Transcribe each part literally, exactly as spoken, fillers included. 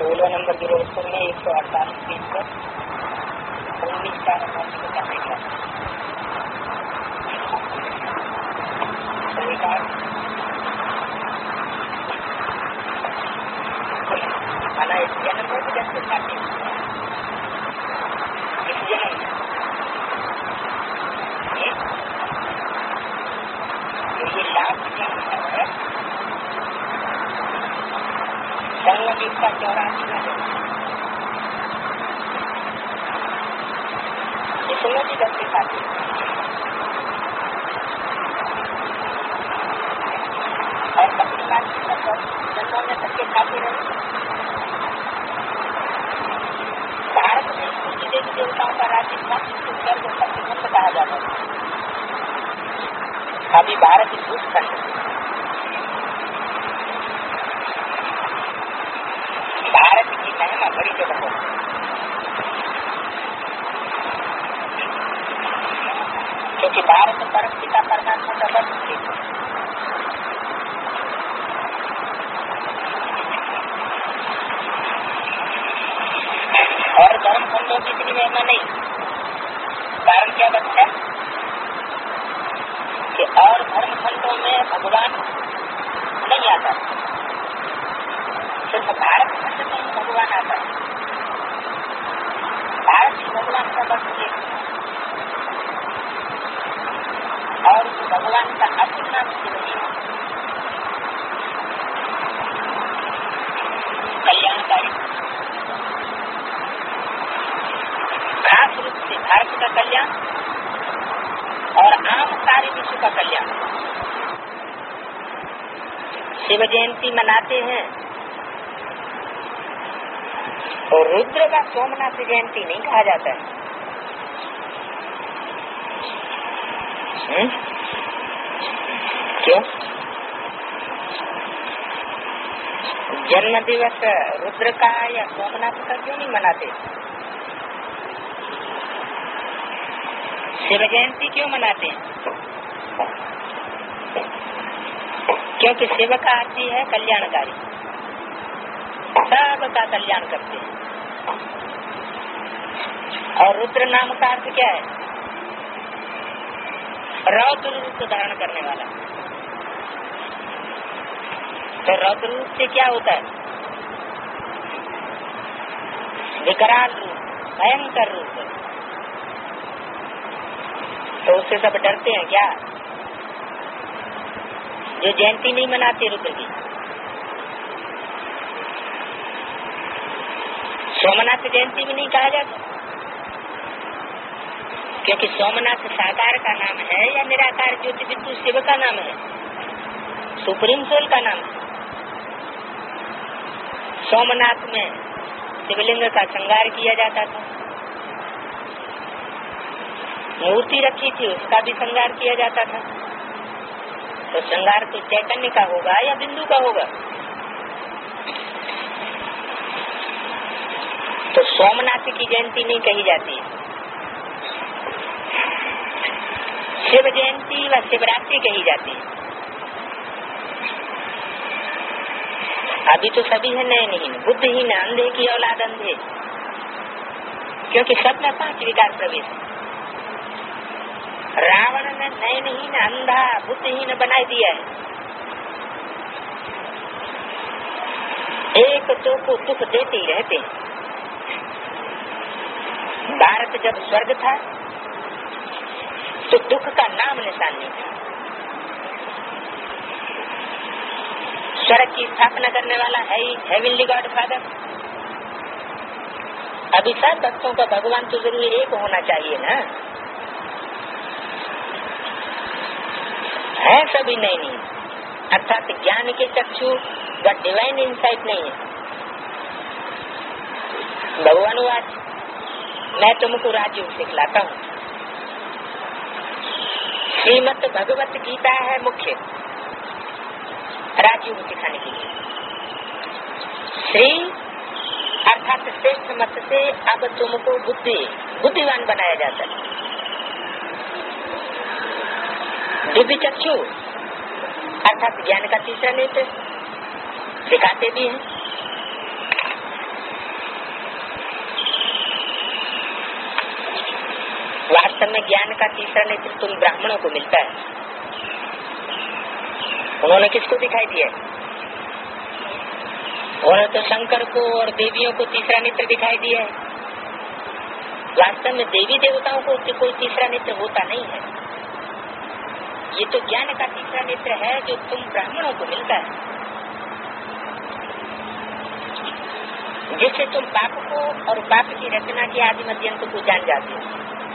सोलह नंबर जरूरतपुर में एक सौ अड़तालीस पीस पर उन्नीस का नंबर को करने का खाना इसलिए नंबर को जैसे खाते इसलिए ये लाभ क्या है संगम इसका चौरासी है इसमें भी दस दिखाते और पत्रिका जन्मों में सबके खाते रहे। भारत में कुछ देवी देवताओं का राज्य था जिसको स्वर्ग सप्तखंड कहा जाता था। अभी भारत भूखंड भारत की महिमा बड़ी जगह है। क्योंकि भारत परम पिता परमात्मा का वर्ण है। और धर्म खंडों की इतनी महिमा नहीं। कारण क्या बचता है कि और धर्म खंडों में भगवान नहीं आता, सिर्फ भारत खंड में भगवान आता है। भारत ही भगवान का वर्ण है और भगवान का असली नाम शिवजी कल्याणकारी। खास रूप से भारत का कल्याण और आम सारे विश्व का कल्याण। शिव जयंती मनाते हैं और रुद्र का सोमनाथ जयंती नहीं कहा जाता है। हुँ? क्यों? जन्म दिवस रुद्र का या सोमनाथ का क्यों नहीं मनाते? शिव जयंती क्यों मनाते हैं? क्योंकि शिव का अर्थ है कल्याणकारी, सबका कल्याण करते हैं। और रुद्र नाम का अर्थ क्या है? रौद्र रूप धारण करने वाला। तो रौद्र रूप से क्या होता है? विकराल रूप, भयंकर रूप। तो उससे सब डरते हैं क्या? जो जयंती नहीं मनाते रुद्र की। सोमनाथ जयंती भी नहीं कहा जाता क्योंकि सोमनाथ साकार का नाम है या निराकार ज्योति बिंदु शिव का नाम है, सुप्रीम सोल का नाम है। सोमनाथ में शिवलिंग का श्रृंगार किया जाता था, मूर्ति रखी थी उसका भी श्रृंगार किया जाता था। तो श्रृंगार तो चैतन्य का होगा या बिंदु का होगा? तो सोमनाथ की जयंती नहीं कही जाती। शिव जयंती व शिवरात्रि कही जाती है। अभी तो सभी है नयनहीन, बुद्धहीन, अंधे की औलाद अंधे, क्योंकि सब में पांच विकार प्रवेश। रावण ने नयनहीन, अंधा, बुद्धहीन बना दिया है। एक तो को दुख देते ही रहते हैं। भारत जब स्वर्ग था तो दुख का नाम निशान नहीं था। स्वर्ग की स्थापना करने वाला है ही हेवनली गॉड फादर। अभी सब भक्तों का भगवान तो जरूर एक होना चाहिए ना, है सभी नहीं नहीं, अर्थात ज्ञान के चक्षु व डिवाइन इंसाइट नहीं है। भगवान वाच मैं तुमको राजयोग सिखलाता हूँ। श्रीमद भगवत गीता है मुख्य राजयोग सिखाने के लिए। श्री अर्थात श्रेष्ठ मत से अब तुमको बुद्धि बुद्धिमान बनाया जाता है। दिव्य चक्षु अर्थात ज्ञान का तीसरा नेत्र सिखाते भी हैं। वास्तव में ज्ञान का तीसरा नेत्र तुम ब्राह्मणों को मिलता है। उन्होंने किसको दिखाई दिया? उन्होंने तो शंकर को और देवियों को तीसरा नेत्र दिखाई दिया है। वास्तव में देवी देवताओं को कोई तीसरा नेत्र होता नहीं है। ये तो ज्ञान का तीसरा नेत्र है जो तुम ब्राह्मणों को मिलता है, जिससे तुम पाप को और पाप की रचना के आदि मध्यंत को जान जाते हो।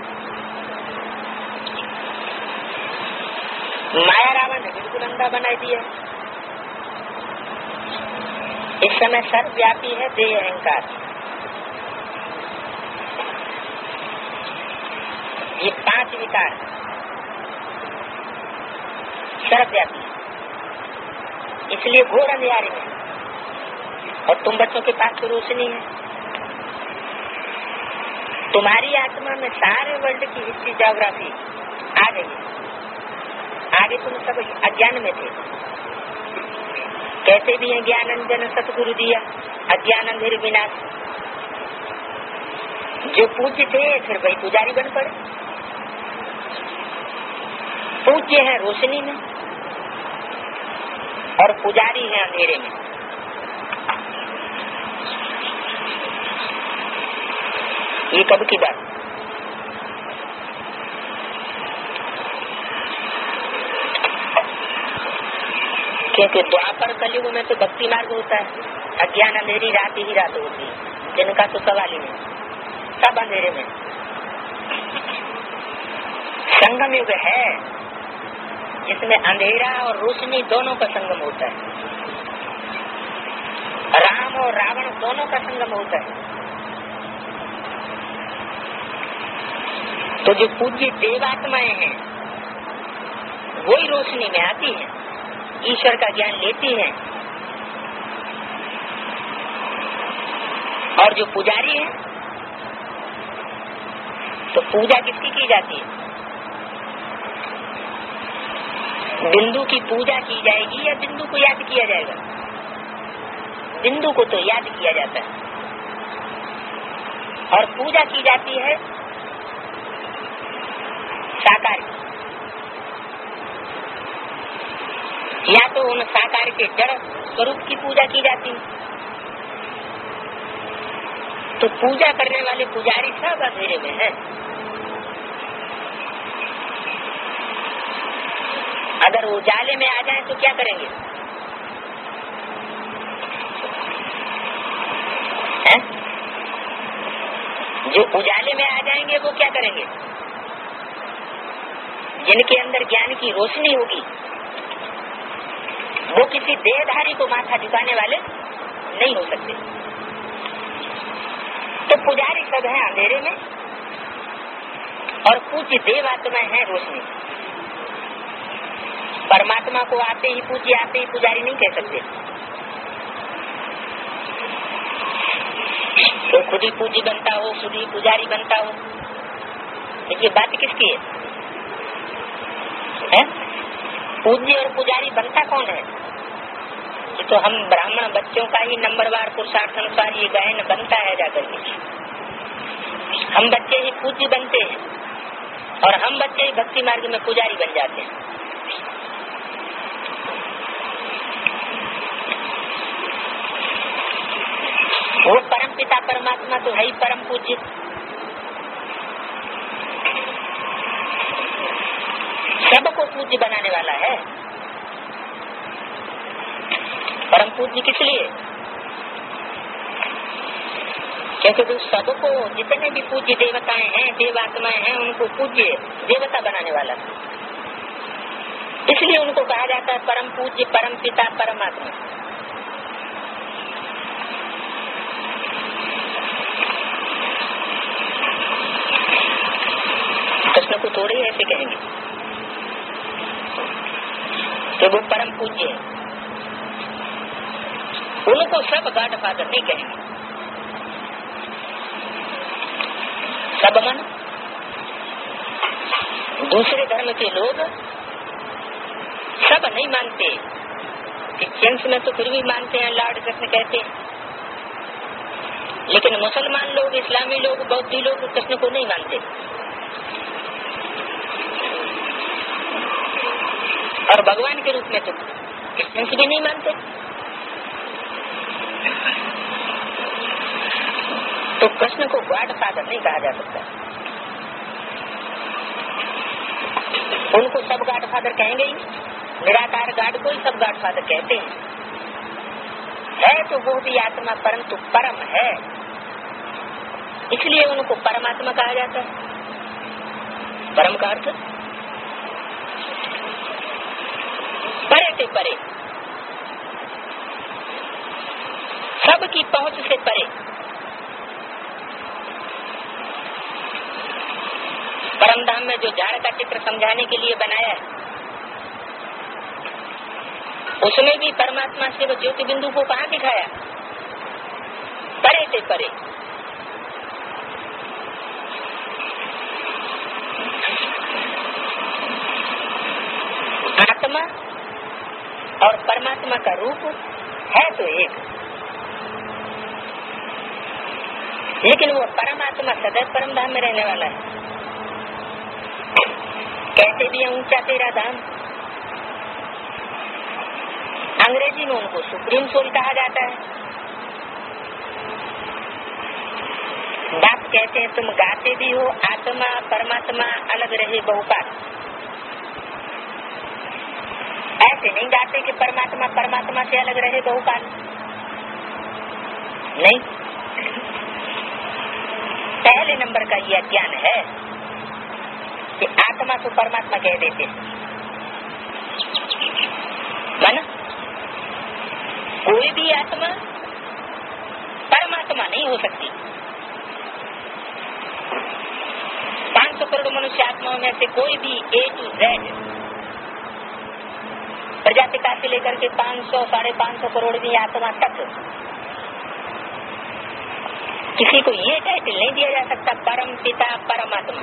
माया रावण ने बिल्कुल अंधा बना दिया। इस समय सर्वव्यापी है देह अहंकार। ये पांच विकार सर्वव्यापी, इसलिए घोर अंधियारे में। और तुम बच्चों के पास तो रोशनी है। तुम्हारी आत्मा में सारे वर्ल्ड की हिस्ट्री ज्योग्राफी आ गई है। आगे तुम सब अज्ञान में थे। कैसे भी है ज्ञान अंजन सतगुरु दिया, अज्ञान अंधेर विनाश। जो पूज्य थे फिर वही पुजारी बन पड़े। पूज्य है रोशनी में और पुजारी है अंधेरे में। ये कब की बात? क्योंकि द्वापर कलयुग में तो भक्ति मार्ग होता है। अज्ञान अंधेरी रात ही रात होती है, जिनका तो सवाल ही नहीं, सब अंधेरे में। संगम युग है जिसमें अंधेरा और रोशनी दोनों का संगम होता है। राम और रावण दोनों का संगम होता है। तो जो पूज्य देवात्माएं हैं वही रोशनी में आती हैं, ईश्वर का ज्ञान लेती हैं। और जो पुजारी हैं तो पूजा किसकी की जाती है? बिंदु की पूजा की जाएगी या बिंदु को याद किया जाएगा? बिंदु को तो याद किया जाता है। और पूजा की जाती है साकार की, या तो उन साकार के जड़ स्वरूप की पूजा की जाती है। तो पूजा करने वाले पुजारी सब अंधेरे में हैं। अगर उजाले में आ जाए तो क्या करेंगे? है? जो उजाले में आ जाएंगे वो क्या करेंगे? जिनके अंदर ज्ञान की रोशनी होगी वो किसी देहधारी को माथा झुकाने वाले नहीं हो सकते। तो पुजारी सब है अंधेरे में और पूज्य देवात्मा है रोशनी। परमात्मा को आते ही पूज्य, आते ही पुजारी नहीं कह सकते। तो खुद ही पूज्य बनता हो, खुद ही पुजारी बनता हो, ये बात किसकी है? है? पूज्य और पुजारी बनता कौन है? ये तो हम ब्राह्मण बच्चों का ही नंबरवार पुरुषार्थ अनुसार ये गहन बनता है जाकर के। हम बच्चे ही पूज्य बनते हैं और हम बच्चे ही भक्ति मार्ग में पुजारी बन जाते हैं। वो परम पिता परमात्मा तो है ही परम पूज्य। सबको पूज्य बनाने वाला है। परम पूज्य किस लिए? क्योंकि तो सबको, जितने भी पूज्य देवताएं हैं, देवात्माएं हैं, उनको पूज्य देवता बनाने वाला, इसलिए उनको कहा जाता है परम पूज्य, परम पिता, परमात्मा। कृष्ण को थोड़े ही ऐसे कहेंगे कि वो परम पूज्य है। उनको सब गॉड फादर नहीं कहेंगे। सब मन दूसरे धर्म के लोग सब नहीं मानते। क्रिश्चियंस में तो फिर भी मानते हैं, लॉर्ड कृष्ण कहते हैं, लेकिन मुसलमान लोग, इस्लामी लोग, बौद्धी लोग कृष्ण को नहीं मानते। और भगवान के रूप में तो कृष्ण भी नहीं मानते। तो कृष्ण को गॉड फादर नहीं कहा जा सकता। उनको सब गॉड फादर कहेंगे ही, निराकार गॉड को ही सब गॉड फादर कहते हैं। है तो वो भी आत्मा, परंतु परम है, इसलिए उनको परमात्मा कहा जाता है। परम का अर्थ परे से परे, सबकी पहुंच से परे। परमधाम में जो झाड़ का चित्र समझाने के लिए बनाया है, उसमें भी परमात्मा से वो ज्योति बिंदु को कहाँ दिखाया? परे से परे। आत्मा और परमात्मा का रूप है तो एक, लेकिन वो परमात्मा सदैव परमधाम में रहने वाला है। कैसे भी है ऊंचा तेरा धाम। अंग्रेजी में उनको सुप्रीम सोल कहा जाता है। बाप कहते हैं तुम गाते भी हो आत्मा परमात्मा अलग रहे बहुकाल। ऐसे नहीं गाते कि परमात्मा परमात्मा से अलग रहे बहुकाल, नहीं। पहले नंबर का यह ज्ञान है कि आत्मा को परमात्मा कह देते हैं, माना कोई भी आत्मा परमात्मा नहीं हो सकती। पांच सौ करोड़ मनुष्य आत्माओं में से कोई भी ए टू जेड, प्रजापिता से लेकर के पांच सौ साढ़े पांच सौ करोड़ की आत्मा तक, किसी को ये टाइटल नहीं दिया जा सकता परम पिता परमात्मा।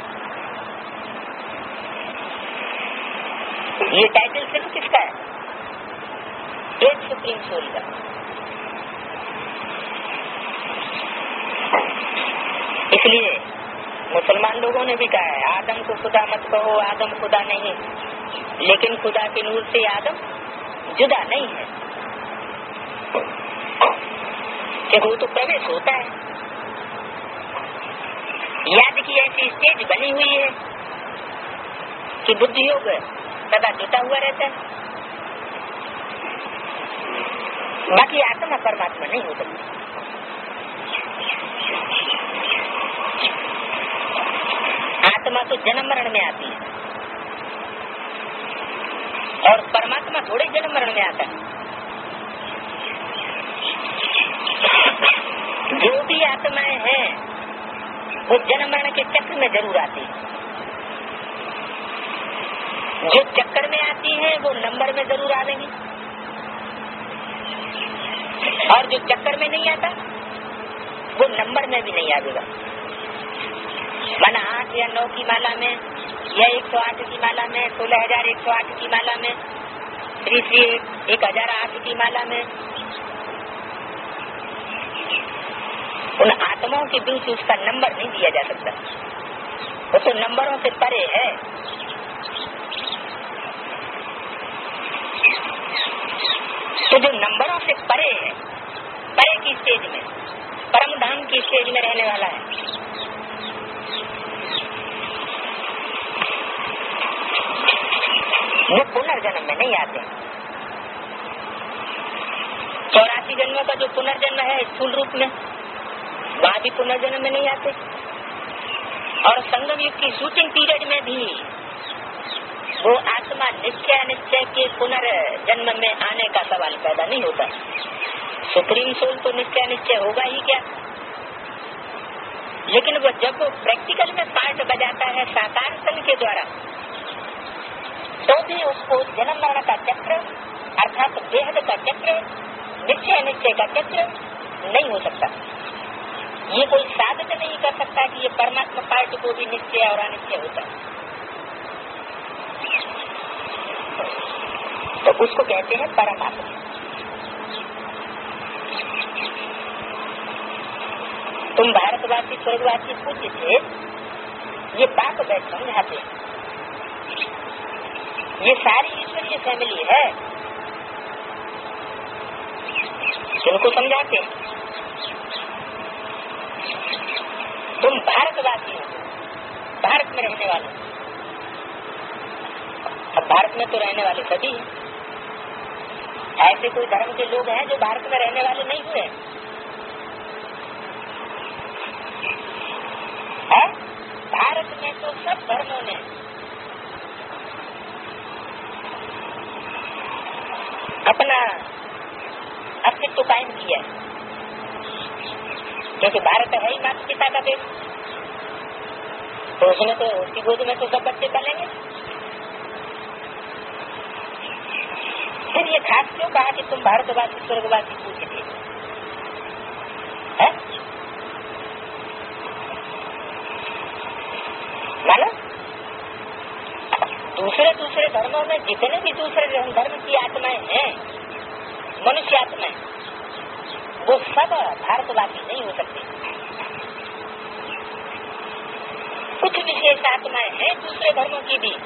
ये टाइटल सिर्फ किसका है? एक सुप्रीम सोल का। इसलिए मुसलमान लोगों ने भी कहा है आदम को खुदा मत कहो, आदम खुदा नहीं, लेकिन खुदा के नूर से आदम जुदा नहीं है, क्योंकि वो तो प्रवेश होता है। याद की ऐसी स्टेज बनी हुई है कि बुद्धि योग सदा जुटा हुआ रहता है, बाकी आत्मा परमात्मा नहीं हो सकती। आत्मा तो जन्म मरण में आती है और परमात्मा थोड़े जन्म मरण में आता है। जो भी आत्माएं हैं वो जन्म मरण के चक्र में जरूर आती है। जो चक्कर में आती है वो नंबर में जरूर आवेंगी, और जो चक्कर में नहीं आता वो नंबर में भी नहीं आवेगा। माना आठ या नौ की माला में या एक सौ आठ की माला में, सोलह हजार एक सौ आठ की माला में, श्री श्री एक हजार आठ की माला में, उन आत्माओं के बीच उसका नंबर नहीं दिया जा सकता। वो तो नंबरों से परे है। तो जो नंबरों से परे है, परे की स्टेज में, परम धाम की स्टेज में रहने वाला है, वो पुनर्जन्म में नहीं आते। चौरासी जन्मों का जो पुनर्जन्म है स्थूल रूप में, वहाँ भी पुनर्जन्म में नहीं आते। और संगम युग की शूटिंग पीरियड में भी वो आत्मा निश्चय निश्चय के पुनर्जन्म में आने का सवाल पैदा नहीं होता। सुप्रीम सोल तो निश्चय निश्चय होगा ही क्या, लेकिन वो जब वो प्रैक्टिकल में पार्ट बजाता है साकार तन के द्वारा, तो भी उसको जन्म मरण का चक्र अर्थात बेहद का चक्र, निश्चय निश्चय का चक्र नहीं हो सकता। ये कोई साधक नहीं कर सकता कि ये परमात्मा पार्ट को भी निश्चय और अनिश्चय होता है। तो उसको कहते हैं परमात्मा। तुम भारतवासी स्वर्गवासी पूज्य थे, ये बात बैठ समझाते हैं। ये सारी ईश्वरीय पूज्य फैमिली है, उनको समझाते हैं तुम भारतवासी हो, भारत में रहने वाले। अब भारत में तो रहने वाले सभी हैं, ऐसे कोई धर्म के लोग हैं जो भारत में रहने वाले नहीं हुए हैं। भारत में तो सब धर्मों ने अपना अस्तित्व कायम किया है, क्योंकि भारत है ही माता पिता का देश, तो उसमें तो उसकी गोद में तो सब बच्चे पलेंगे। फिर ये खास क्यों कहा कि तुम भारतवासी स्वर्गवासी पूज्य थे? मानो दूसरे दूसरे धर्मों में जितने भी दूसरे धर्म की आत्माएं हैं, मनुष्य आत्माएं, वो सब भारतवासी नहीं हो सकते। कुछ विशेष आत्माएं हैं दूसरे धर्मों की भी,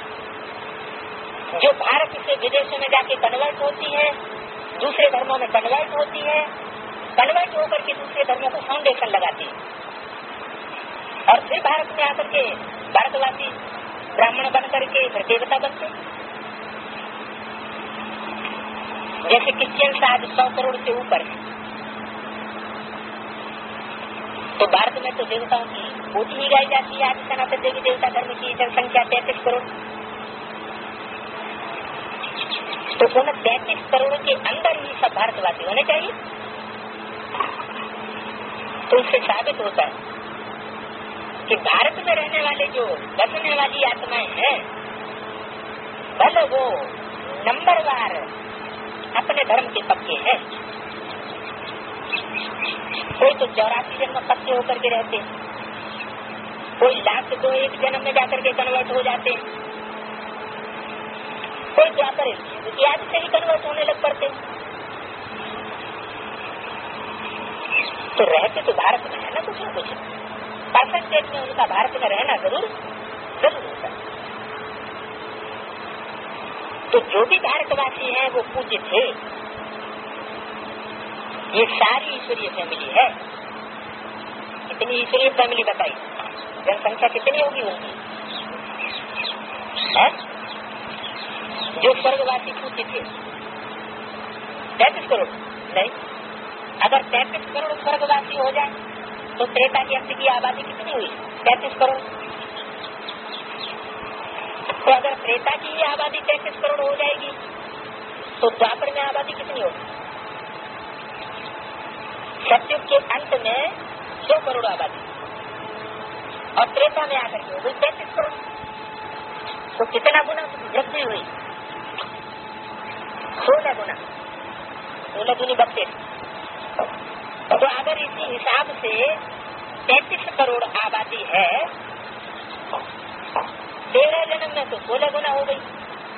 जो भारत से विदेशों में जाके कन्वर्ट होती है, दूसरे धर्मों में कन्वर्ट होती है, कन्वर्ट होकर के दूसरे धर्मों को फाउंडेशन लगाती है, और फिर भारत में आकर के भारतवासी ब्राह्मण बन करके फिर देवता बनते। जैसे क्रिश्चियन आज सौ करोड़ से ऊपर है, तो भारत में तो देवताओं की पूजा ही गाई जाती है। आज सनातन देवी देवता धर्म की जनसंख्या तैतीस करोड़, तो उन तैतीस करोड़ के अंदर ही सब भारतवासी होने चाहिए। तो इससे साबित होता है कि भारत में रहने वाले जो बसने वाली आत्माएं हैं, भले वो नंबरवार अपने धर्म के पक्के हैं, कोई तो चौरासी जन्म पक्के होकर के रहते हैं, कोई लाख दो एक जन्म में जाकर के कन्वर्ट हो जाते हैं, कोई क्या करे आज से ही कन्वर्ट होने लग पड़ते हैं। तो रहते तो भारत में है ना कुछ न कुछ परसेंटेज में उनका भारत में रहना जरूर जरूर होता है। तो जो भी भारतवासी हैं वो पूज्य थे। ये सारी ईश्वरीय फैमिली है। कितनी ईश्वरीय फैमिली बताई? जनसंख्या कितनी होगी उनकी? है? जो स्वर्गवासी पूज्य थे तैतीस करोड़ नहीं, अगर तैतीस करोड़ स्वर्गवासी हो जाए तो त्रेता की अंत की आबादी कितनी हुई? तैतीस करोड़। तो अगर त्रेता की ही आबादी तैतीस करोड़ हो जाएगी तो द्वापर में आबादी कितनी होगी? सतयुग के अंत में सौ करोड़ आबादी, और त्रेता में आकर के हो गई तैतीस करोड़। तो कितना गुना वृद्धि हुई? सोलह गुना, सोलह दूनी बत्तीस। तो अगर इसी हिसाब से तैतीस करोड़ आबादी है, तेरह जन्म में तो सोलह गुना हो गई,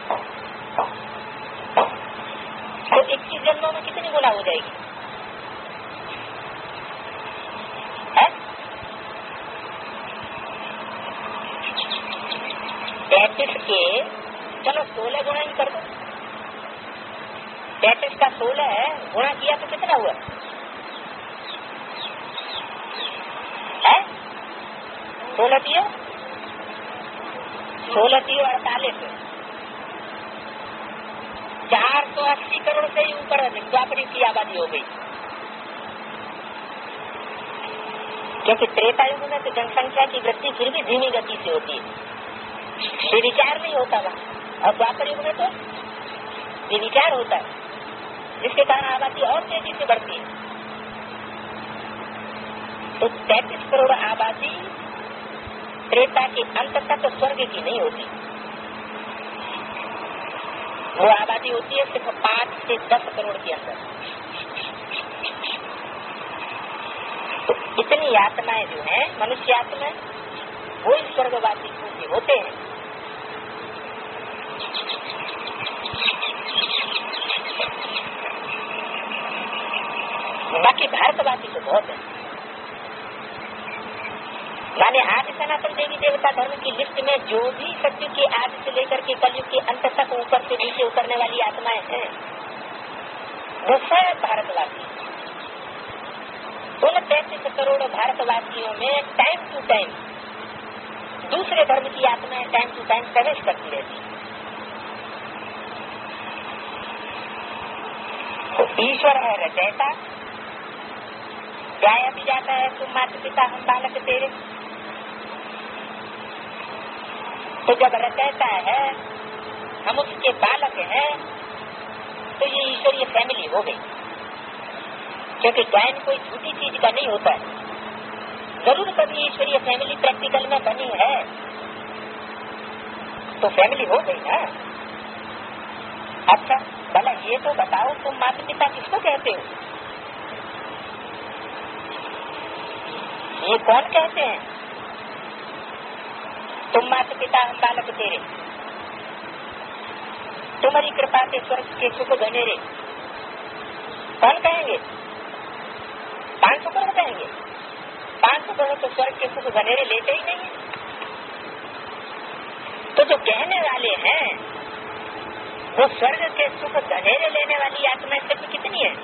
तो इक्कीस जन्मों में कितनी गुना हो जाएगी? तैतीस के चलो सोलह गुना ही कर दो, तैतीस का सोलह गुणा किया तो कितना हुआ? है सोलह तीयो सोलह तीयो अड़तालीस, चार सौ अस्सी करोड़ से ही ऊपर द्वापरी की आबादी हो गई। क्योंकि त्रेता युग में तो जनसंख्या की वृद्धि फिर भी धीमी गति से होती है, ये विचार नहीं होता वहाँ, और द्वापर युग में तो ये विचार होता है, जिसके कारण आबादी और तेजी से बढ़ती है। तो तैतीस करोड़ आबादी त्रेता के अंत तक तो स्वर्ग की नहीं होती, वो आबादी होती है सिर्फ पांच से दस करोड़ के अंदर। तो इतनी आत्माएं जो हैं, मनुष्य आत्माएं, वो ही स्वर्गवासी पूज्य होते हैं। बाकी भारतवासी तो बहुत है, माने आज सनातन देवी देवता धर्म की लिस्ट में जो भी सत्युग के आदि से लेकर के कलयुग के अंत तक ऊपर से नीचे उतरने वाली आत्माएं हैं, वो सब भारतवासी। उन तैतीस करोड़ भारतवासियों में टाइम टू टाइम दूसरे धर्म की आत्माएं टाइम टू टाइम प्रवेश करती रहती। तो ईश्वर है रचयिता, गाया भी जाता है तुम माता पिता हम बालक तेरे। तो जब रचयिता है, हम उसके बालक हैं, तो ये ईश्वरीय फैमिली हो गई। क्योंकि गायन कोई झूठी चीज का नहीं होता है, जरूर कभी ईश्वरीय फैमिली प्रैक्टिकल में बनी है तो फैमिली हो गई ना। अच्छा भला ये तो बताओ तुम माता पिता किसको कहते हो? ये कौन कहते हैं तुम माता पिता हम बालक तेरे? तुम्हारी कृपा से स्वर्ग के सुख घनेरे कौन कहेंगे? पांच सौ करोड़ कहेंगे? पांच सौ करोड़ तो स्वर्ग के सुख घनेरे लेते ही नहीं है। तो जो कहने वाले हैं वो स्वर्ग के सुख घनेरे लेने वाली आत्माएं सिर्फ कितनी है?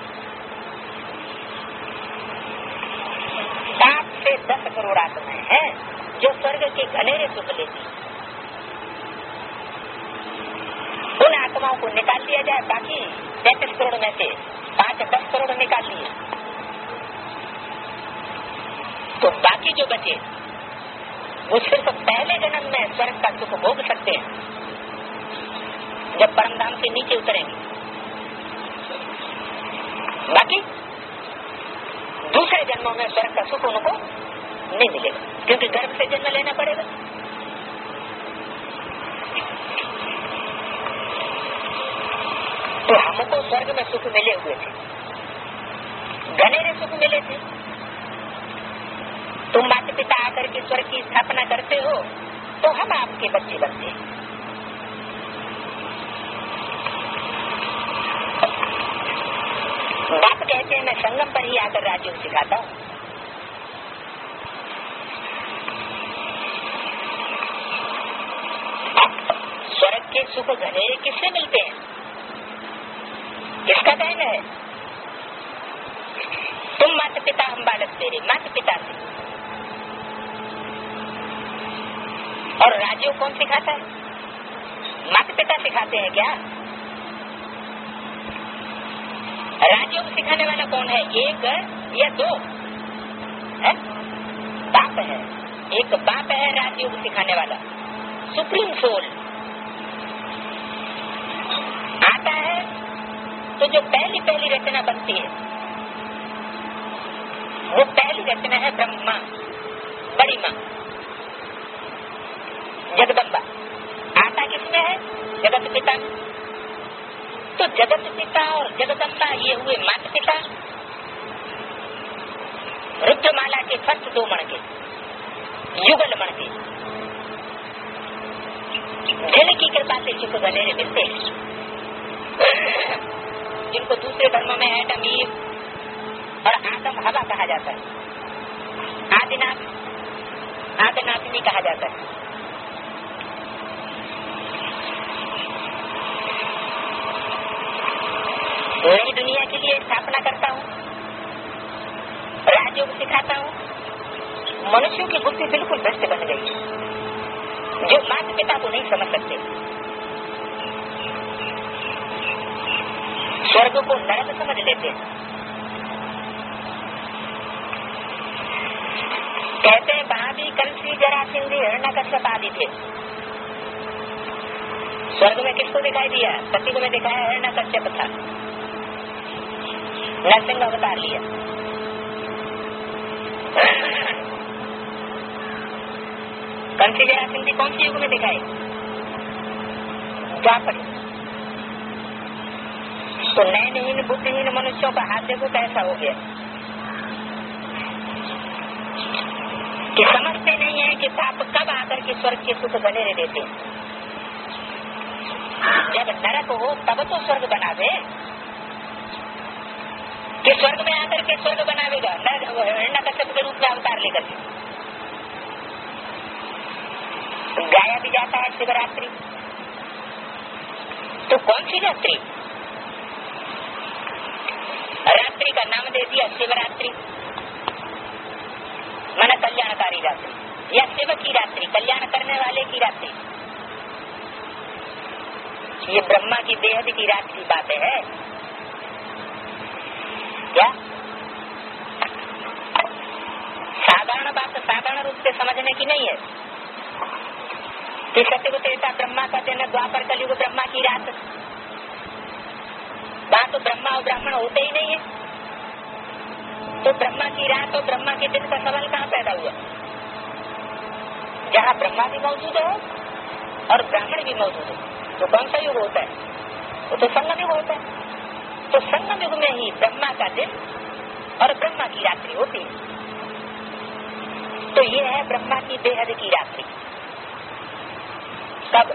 सात से दस करोड़ आत्माएं हैं जो स्वर्ग के घनेरे सुख लेती। उन आत्माओं को निकाल लिया जाए, बाकी तैतीस करोड़ में से पांच दस करोड़ निकाल लिए, तो बाकी जो बचे वो सिर्फ पहले जन्म में स्वर्ग का सुख भोग सकते हैं जब परमधाम से नीचे उतरेंगे। बाकी दूसरे जन्मों में स्वर्ग का सुख उनको नहीं मिलेगा, क्योंकि गर्भ से जन्म लेना पड़ेगा। तो हमको स्वर्ग में सुख मिले हुए थे, घनेरे सुख मिले थे। तुम माता पिता आकर के स्वर्ग की स्थापना करते हो तो हम आपके बच्चे बनते हैं। बाप कहते हैं मैं संगम पर ही आकर राजयोग सिखाता हूँ। स्वर्ग के सुख घनेरे किससे मिलते हैं? किसका कहना है? तुम माता पिता हम बालक तेरे, माता पिता से। और राजयोग कौन सिखाता है? माता पिता सिखाते हैं क्या? राजयोग सिखाने वाला कौन है? एक या दो है? बाप है, एक बाप है राजयोग सिखाने वाला, सुप्रीम सोल आता है। तो जो पहली पहली रचना बनती है वो पहली रचना है ब्रह्मा, बड़ी माँ जगदम्बा। आता किसमें है? जगत पिता में। तो जगत पिता और जगदम्बा ये हुए माता पिता। रुद्रमाला के फर्स्ट दो मण के युगल मण के जिन की कृपा से सुख घनेरे मिलते हैं, जिनको दूसरे धर्मों में एडम ईव और आदम हवा कहा जाता है, आदिनाथ आदिनाथनी कहा जाता है। नई दुनिया के लिए स्थापना करता हूँ, राजयोग सिखाता हूँ। मनुष्यों की बुद्धि बिल्कुल भ्रष्ट बन गई, जो माता पिता को नहीं समझ सकते। स्वर्ग को नरक समझ लेते हैं। कहते हैं वहां भी कंसी जरासंधी हिरण्यकश्यप आदि थे। स्वर्ग में किसको दिखाई दिया? सती में दिखाया हिरण्यकश्यप था, नरसिंह अवतार लिया। कंसी जरासंधी कौन सी युग में दिखाए? द्वापर। तो नयनहीन बुद्धिहीन मनुष्यों का हाथ देखो कैसा हो गया कि समझते नहीं है कि पाप कब आकर के स्वर्ग के सुख घनेरे देते हैं। जब नरक हो तब तो स्वर्ग बनावे, कि स्वर्ग में आकर के स्वर्ग बनावेगा हिरण्यकश्यप के रूप में अवतार लेकर के। कहा भी जाता है शिवरात्रि। तो कौन सी रात्रि? रात्रि का नाम दे दिया शिवरात्रि, मन कल्याणकारी रात्रि, या शिव की रात्रि, कल्याण करने वाले की रात्रि। ये ब्रह्मा की बेहद की रात की बातें है क्या? साधारण बात साधारण रूप से समझने की नहीं है कि सत्युग त्रेता ब्रह्मा का दिन, द्वापर कलयुग ब्रह्मा की रात। बात तो ब्रह्मा और ब्राह्मण होते ही नहीं है, तो ब्रह्मा की रात और ब्रह्मा के दिन का सवाल कहाँ पैदा हुआ? जहाँ ब्रह्मा भी मौजूद है और ब्राह्मण भी मौजूद है, तो कौन सा युग होता है? वो तो संगम युग होता है। तो संगम युग में ही ब्रह्मा का दिन और ब्रह्मा की रात्रि होती है। तो ये है ब्रह्मा की बेहद की रात्रि। कब?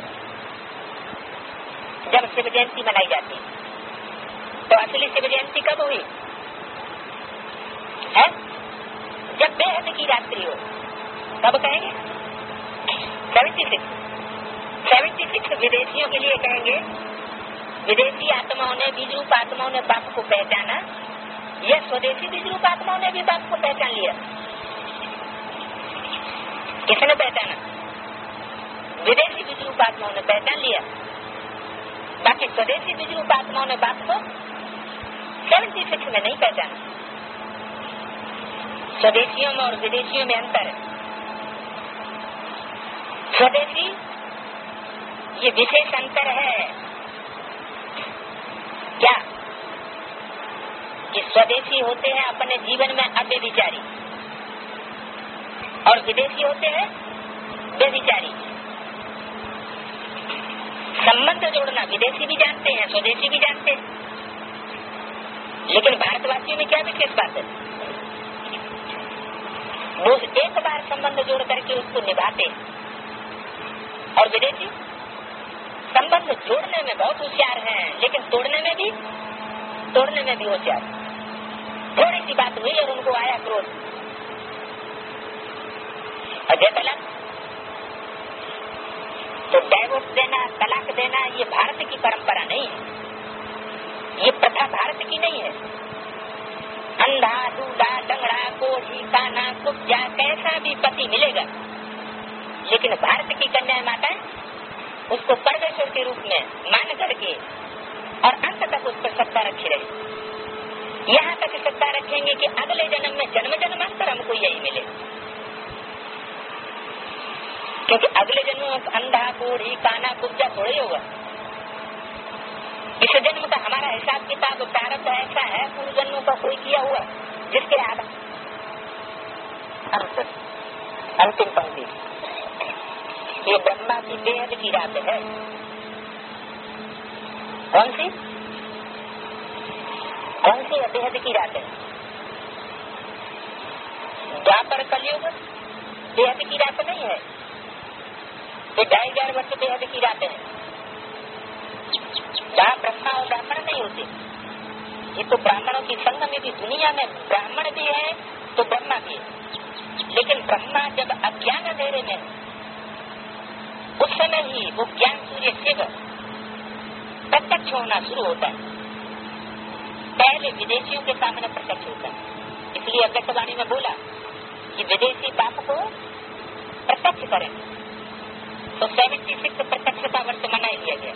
जब शिव जयंती मनाई जाती है। तो असली शिव जयंती कब हुई है? जब बेहद की रात्रि हो। कब कहेंगे? सेवेंटी सिक्स सेवेंटी सिक्स विदेशियों के लिए कहेंगे। विदेशी आत्माओं ने, बीज रूप आत्माओं ने बाप को पहचाना, या स्वदेशी बीज रूप आत्माओं ने भी बाप को पहचान लिया? किसने पहचाना? विदेशी बीज रूप आत्माओं ने पहचान लिया, बाकी स्वदेशी बीज रूप आत्माओं ने बाप को सेवेंटी सिक्स में नहीं पहचाना। स्वदेशियों में और विदेशियों में अंतर है। स्वदेशी ये विशेष अंतर है क्या? कि स्वदेशी होते हैं अपने जीवन में अव्यभिचारी, और विदेशी होते हैं व्यभिचारी। संबंध जोड़ना विदेशी भी जानते हैं, स्वदेशी भी जानते हैं, लेकिन भारतवासियों में क्या विशेष बात है? वो एक बार संबंध जोड़ करके उसको निभाते, और विदेशी संबंध जोड़ने में बहुत होशियार हैं, लेकिन तोड़ने में भी तोड़ने में भी होशियार। थोड़ी सी बात हुई और उनको आया क्रोध, अजय तलाक। तो डाइवोर्स देना, तलाक देना, ये भारत की परंपरा नहीं है, ये प्रथा भारत की नहीं है। अंधा, लूला, लंगड़ा, कोढ़ी, काना, कुब्जा, कैसा भी पति मिलेगा, लेकिन भारत की कन्या माता उसको परमेश्वर के रूप में मान करके और अंत तक उस पर सत्ता रखी रही। यहाँ तक सत्ता रखेंगे कि अगले जन्म में जन्म जन्मांतर हमको यही मिले, क्योंकि अगले जन्म में अंधा, कोढ़ी, काना, कुब्जा थोड़े होगा। इस जन्म का हमारा हिसाब किताब प्रारब्ध ऐसा है, पूर्व जन्मों का कोई किया हुआ जिसके आधार अंतिम पंक्ति, ये ब्रह्मा की बेहद की रात है। कौन सी कौन सी बेहद की रात है? द्वापर कलयुग बेहद की रात नहीं है, ये ढाई हजार वर्ष बेहद की रात है। जहाँ ब्रह्मा और ब्राह्मण नहीं होते, ये तो ब्राह्मणों की संग में भी दुनिया में ब्राह्मण भी है तो ब्रह्मा भी है, लेकिन ब्रह्मा जब अज्ञान अंधेरे में, उस समय ही वो ज्ञान सूर्य शिव प्रत्यक्ष होना शुरू होता है। पहले विदेशियों के सामने प्रत्यक्ष होता है, इसलिए अव्यक्तवाणी में बोला कि विदेशी बाप को प्रत्यक्ष करें, तो सेवेंटी सिक्स प्रत्यक्षता वर्ष मना लिया गया।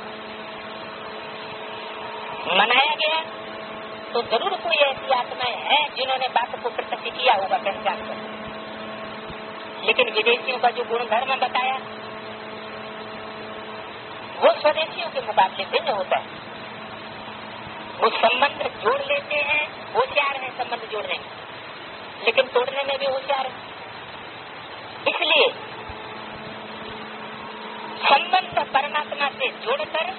मनाया गया तो जरूर कोई ऐसी आत्माएं हैं जिन्होंने बाप को प्रत्यक्ष किया होगा पहचान कर, लेकिन विदेशियों का जो गुणधर्म बताया वो स्वदेशियों के मुकाबले भिन्न होता है। वो संबंध जोड़ लेते हैं, होशियार है संबंध जोड़ने में, लेकिन तोड़ने में भी होशियार है। इसलिए संबंध परमात्मा से जोड़कर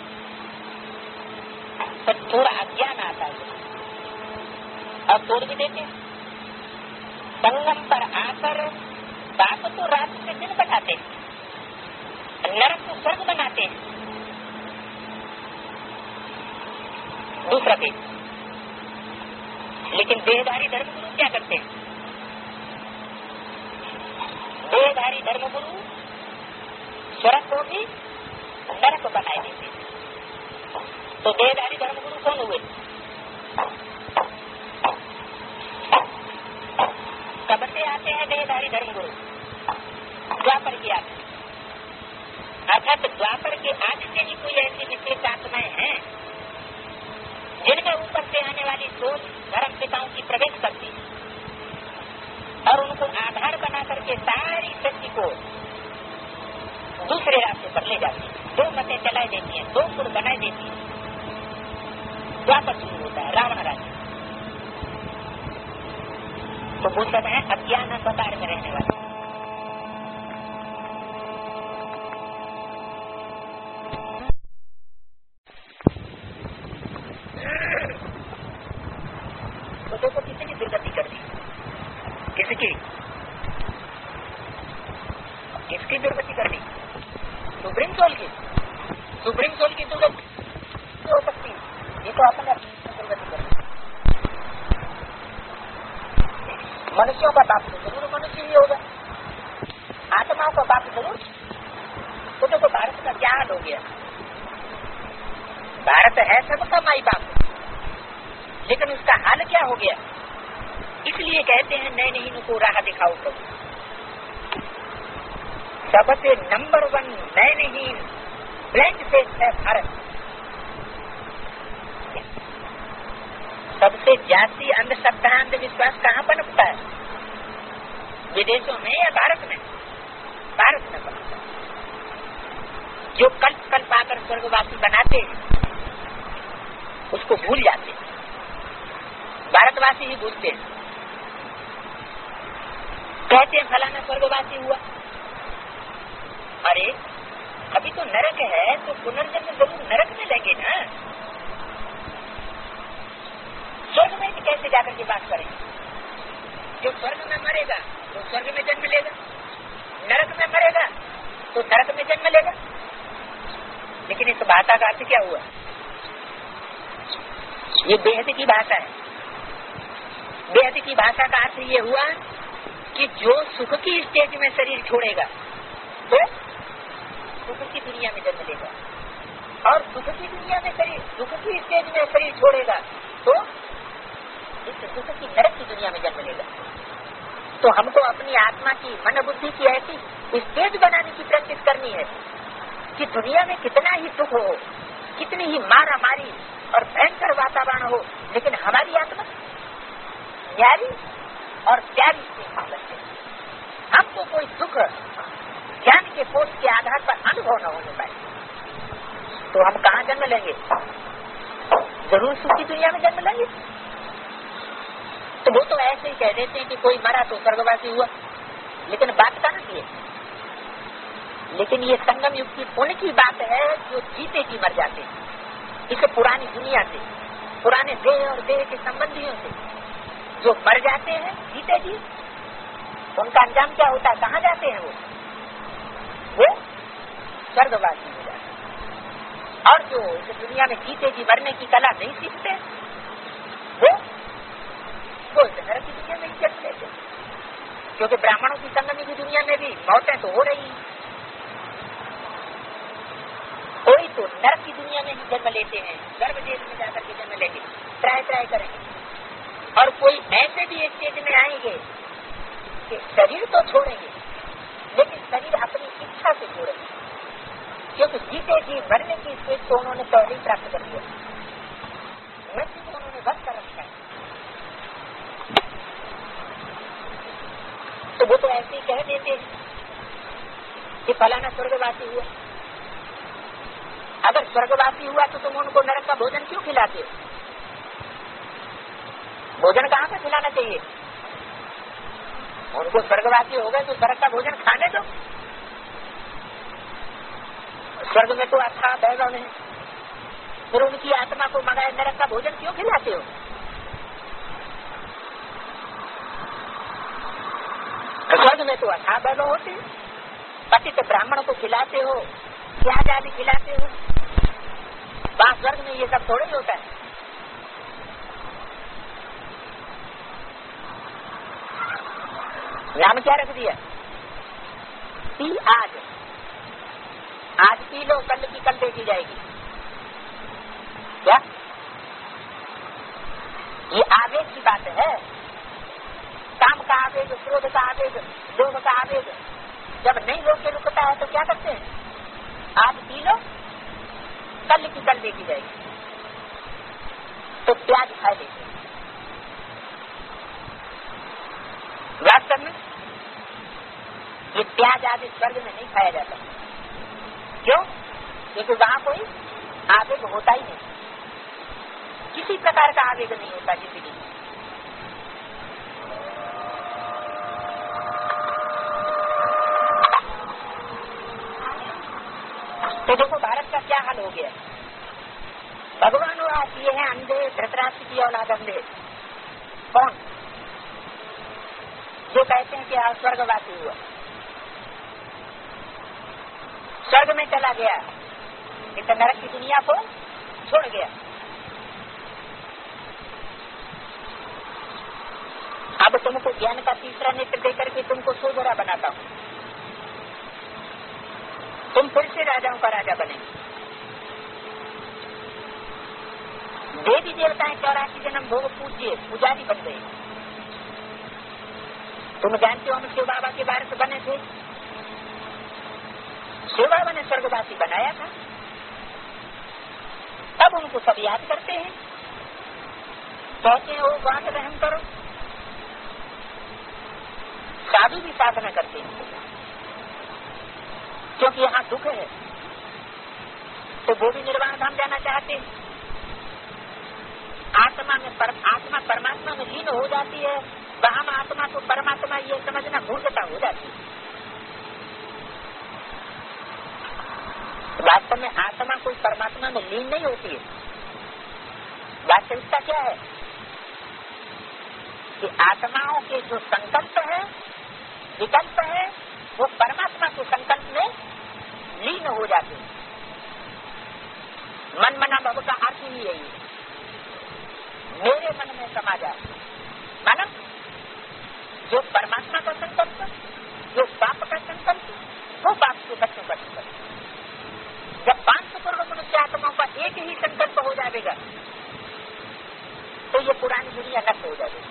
तो थोड़ा अज्ञान आता है और तोड़ भी देते हैं। संगम पर आकर बाप तो रात से दिन बनाते हैं, नरक को स्वर्ग बनाते हैं। दूसरा पेज, लेकिन देहधारी धर्मगुरु क्या करते हैं? देहधारी धर्मगुरु स्वर्ग को भी नरक बनाए देते। तो देहधारी धर्मगुरु कौन हुए? कब से आते हैं देहधारी धर्मगुरु? द्वापर के आते। अर्थात द्वापर के आने से ही कोई ऐसी विशेष आत्माएं हैं जिनके ऊपर से आने वाली सोच धर्म पिताओं की प्रवेश करती और उनको आधार बना करके सारी सृष्टि को दूसरे रास्ते पर ले जाती है, दो मतें चलाई देती हैं, दो सुर बनाई देती है। द्वापर शुरू होता है रावण राज्य। तो वो सब है अज्ञान अंधकार में रहने वाले। तो देखो कितनी दुर्गति कर दी, किसकी किसकी दुर्गति कर दी? सुप्रीम सोल की। सुप्रीम सोल की दुर्गति हो सकती, ये तो अपने दुर्गति कर दी। मनुष्यों का पाप तो जरूर मनुष्य ही होगा, आत्माओं का पाप जरूर। तो देखो भारत का क्या हाल हो गया। भारत है सबका माई बाप, लेकिन उसका हाल क्या हो गया? इसलिए कहते हैं नए नहीं को राह दिखाओ। तो सबसे नंबर वन नए नहीं ब्लैंड फेस है भारत। सबसे जाति अंधश्रद्धा अंधविश्वास कहाँ पनपता है? विदेशों में या भारत में? भारत में पनपता है। जो कल्प कल्प आकर स्वर्गवासी बनाते हैं उसको भूल जाते हैं, भारतवासी ही भूलते हैं। कहते हैं फलाना स्वर्गवासी हुआ। अरे अभी तो नरक है, तो पुनर्जन्म जरूर नरक में लगे ना। स्वर्ग में कैसे जाकर के बात करें? जो स्वर्ग में मरेगा तो स्वर्ग में जन्म लेगा, नरक में मरेगा तो नरक में जन्म लेगा। लेकिन इस भाषा का अर्थ क्या हुआ? ये बेहद की भाषा है। बेहद की भाषा का अर्थ ये हुआ कि जो सुख की स्टेज में शरीर छोड़ेगा तो सुख की दुनिया में जन्म लेगा, और सुख की दुनिया में शरीर सुख की स्टेज में शरीर छोड़ेगा तो इस सुख की नरक की दुनिया में जन्म लेगा। तो हमको अपनी आत्मा की मन बुद्धि की ऐसी स्टेज बनाने की प्रैक्टिस करनी है कि दुनिया में कितना ही दुख हो, कितनी ही मारा मारी और भयंकर वातावरण हो, लेकिन हमारी आत्मा न्यारी और प्यारी से हमको कोई दुख ज्ञान के पोष के आधार पर अनुभव न होने पाए। तो हम कहाँ जन्म लेंगे? जरूर सुख की दुनिया में जन्म लेंगे। तो वो तो ऐसे ही कह देते हैं कि कोई मरा तो स्वर्गवासी हुआ, लेकिन बात कहाँ की है? लेकिन ये संगम युग की पुण्य की बात है जो जीते जी मर जाते हैं। इसे पुरानी दुनिया से, पुराने देह और देह के संबंधियों से जो मर जाते हैं जीते जी, उनका अंजाम क्या होता है? कहाँ जाते हैं वो? वो स्वर्गवासी हो जाते हैं। और जो इस दुनिया में जीते जी मरने की कला नहीं सीखते वो वो नरक की दुनिया में ही जन्म लेते हैं। क्योंकि ब्राह्मणों की संगमी की दुनिया में भी मौतें तो हो रही, कोई तो नरक की दुनिया में ही जन्म लेते हैं, गर्भ देश में जाकर के जन्म लेंगे, ट्राई ट्राई करेंगे। और कोई ऐसे भी स्टेज में आएंगे कि शरीर तो छोड़ेंगे, लेकिन शरीर अपनी इच्छा से छोड़ेंगे, क्योंकि जीते जी मरने की स्टेज को उन्होंने पहले ही प्राप्त कर लिया, मृत्यु को उन्होंने बंद कर रखा है। तो वो तो ऐसे ही कह देते हैं कि फलाना स्वर्गवासी हुआ। अगर स्वर्गवासी हुआ तो तुम उनको नरक का भोजन क्यों खिलाते हो? भोजन कहाँ पे खिलाना चाहिए? उनको स्वर्गवासी हो गए तो स्वर्ग का भोजन खाने दो। स्वर्ग में तो अच्छा वैभव है, फिर उनकी आत्मा को मगाए नरक का भोजन क्यों खिलाते हो? स्वर्ग में तो अच्छा वैभव होते, पतित ब्राह्मण को खिलाते हो, प्याज आदि खिलाते हो। वहां स्वर्ग में ये सब थोड़ा ही होता है। नाम क्या रख दिया? पी आज आज पी लो, कल की कल देखी जाएगी। क्या ये आवेग की बात है? काम का आवेग, क्रोध का आवेग, लोभ का आवेग जब नहीं रोक के रुकता है तो क्या करते हैं? आज पी लो, कल की कल देखी जाएगी। तो प्याज खा लेते। वास्तव में ये प्याज आदि स्वर्ग में नहीं खाया जाता। क्यों? क्योंकि वहां कोई आवेग होता ही नहीं, किसी प्रकार का आवेग नहीं होता जिंदगी में। तो देखो भारत का क्या हाल हो गया। भगवान और आप ये हैं अंधे, धृतराष्ट्र की औलाद अंधे। कौन? जो कहते हैं कि आप स्वर्गवासी हुआ, स्वर्ग में चला गया, इस नरक की दुनिया को छोड़ गया। अब तुमको ज्ञान का तीसरा नेत्र देकर के तुमको सोझरा बनाता हूँ, तुम फिर से राजाओं का राजा बनेंगे। देवी देवताएं चौरासी जन्म भोग पूजिए, पुजारी बन गए। तुम जानते हो हम शिव बाबा के बारे में बने थे। शिव बाबा ने स्वर्गवासी बनाया था, तब उनको सब याद करते हैं, कहते हैं वो बात रहम करो। साधु भी साधना करते हैं, क्योंकि यहाँ दुख है तो वो भी निर्वाण धाम जाना चाहते हैं। आत्मा में पर, आत्मा परमात्मा में लीन हो जाती है, वहां में आत्मा को परमात्मा ये समझना मूर्खता हो जाती है। वास्तव में आत्मा कोई परमात्मा में लीन नहीं होती है। वास्तविकता क्या है कि आत्माओं के जो संकल्प है, विकल्प है, वो परमात्मा के संकल्प में लीन हो जाते हैं। मन मना भव का अर्थ ही यही है, मेरे मन में समा जाए। माना जो परमात्मा का संकल्प, जो पाप का संकल्प, वो पाप के बच्चों का संकल्प। जब पांच सौ करोड़ मनुष्य आत्माओं का एक ही संकल्प हो जाएगा तो ये पुरानी दुनिया नष्ट हो जाएगी,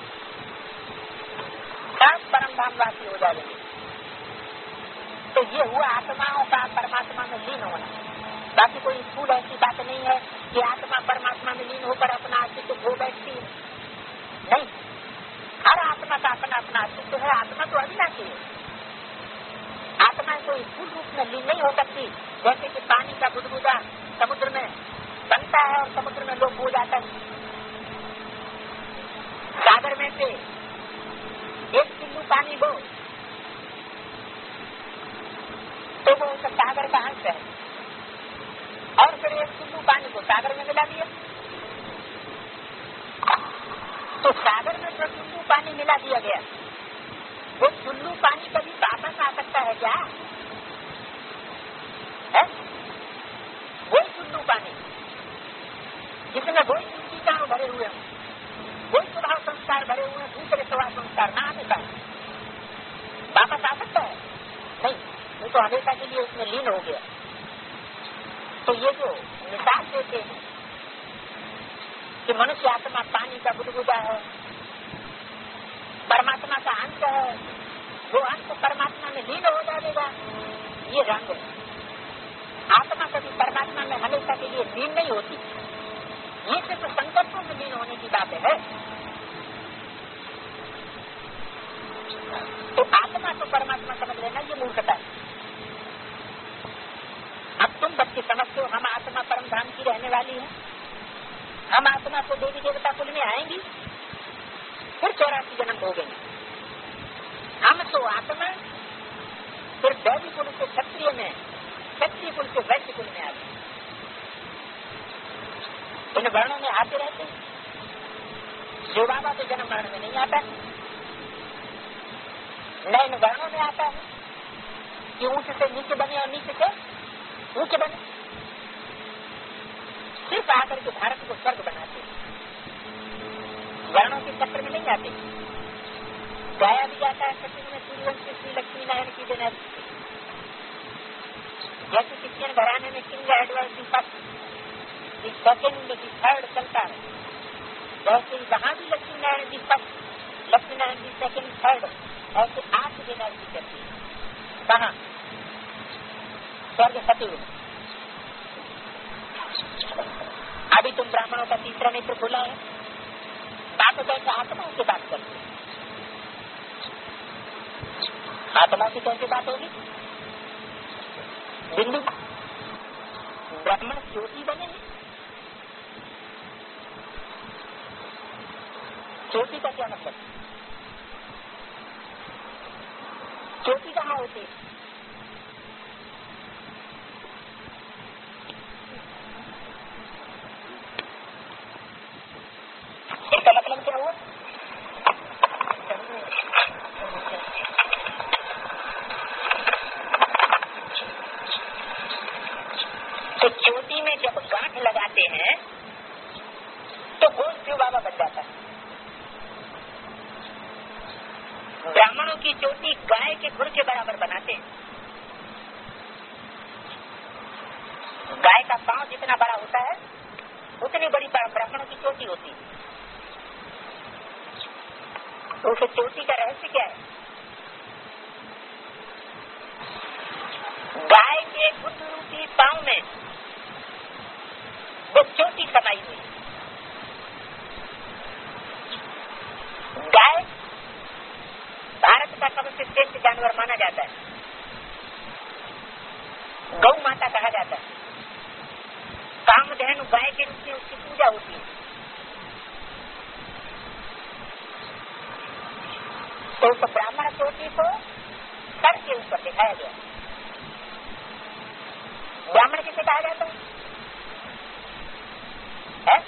सब परम धामवासी हो जाएंगे। तो ये हुआ आत्माओं का परमात्मा में लीन होना। बाकी कोई स्कूल ऐसी बात नहीं है कि आत्मा परमात्मा में लीन होकर अपना अस्तित्व खो बैठती है। नहीं, हर आत्मा का अपना अपना अस्तित्व है। आत्मा तो अविनाशी है। आत्मा कोई स्थूल रूप में लीन नहीं हो सकती। जैसे कि पानी का बुदबुदा समुद्र में बनता है और समुद्र में लोप हो जाता है। सागर में से एक बिंदु पानी लो तो वो उस सागर का अंश है, और फिर एक बिंदु पानी को सागर में मिला दिया तो सागर में जो चुल्लू पानी मिला दिया गया, वो चुल्लू पानी कभी वापस आ सकता है क्या? है वही चुल्लू पानी जिसमें वही संस्कार भरे हुए हैं, वही स्वभाव संस्कार भरे हुए हैं, दूसरे स्वभाव संस्कार ना आने पाए, वापस आ सकता है? नहीं, वो तो हमेशा के लिए उसमें लीन हो गया। तो ये जो मिसाल देते हैं कि मनुष्य आत्मा पानी का बुदबुदा है, परमात्मा का अंश है, वो अंश परमात्मा में लीन हो जाएगा, ये रंग है। आत्मा कभी परमात्मा में हमेशा के लिए लीन नहीं होती। ये सिर्फ संकल्पों में लीन होने की बात है। तो आत्मा तो परमात्मा समझ लेना ये मूर्खता है। अब तुम बच्चे समझते हो हम आत्मा परम धाम की रहने वाली है, हम आत्मा को देवी देवता कुल में आएंगी, फिर चौरासी जन्म भोगेंगे। हम तो आत्मा फिर दैवी कुल से क्षत्रिय में, क्षत्रिय कुल से वैश्य कुल में आते, इन वर्णों में आते रहते हैं। शिव बाबा तो जन्म वर्ण में नहीं आता, न इन वर्णों में आता है कि ऊंच से नीचे बने और नीचे से ऊंचे बने। सिर्फ आकर के भारत को स्वर्ग बनाते, वर्णों के चक्र में नहीं आते। गाया भी जाता है सचिव में सूर्यवंश श्री लक्ष्मी नारायण की देना। जैसे क्रिश्चियन घराने में king Edward the first, the second, the third चलता है, वैसे ही वहां भी Lakshmi Narayan the first, Lakshmi Narayan the second, third, ऐसे आठ दिन आरती करती है। कहाँ? स्वर्ग सतयुग। अभी तुम ब्राह्मणों का तीसरा नेत्र खुला है, बात कैसे आत्माओं से बात करते, आत्मा की कैसे बात होगी? बिंदु ब्राह्मण ज्योति बने हैं। ज्योति का क्या मतलब? ज्योति कहाँ होती है? इसका मतलब क्या हुआ? तो ज्योति में जब गांठ लगाते हैं तो गोल क्यों बाबा बन जाता है? ब्राह्मणों की ज्योति गाय के खुर के बराबर बनाते हैं। गाय का पांव जितना बड़ा होता है उतनी बड़ी ब्राह्मणों की चोटी होती है। तो उस चोटी का रहस्य क्या है? गाय के खुद रूपी पांव में वो चोटी समाई हुई। गाय भारत का सबसे श्रेष्ठ जानवर माना जाता है, गौ माता कहा जाता है। कामधेनु गाय के रूप में उसकी पूजा होती है। तो उस ब्राह्मण चोटी को सर के ऊपर दिखाया गया। ब्राह्मण किसे कहा जाता है? है?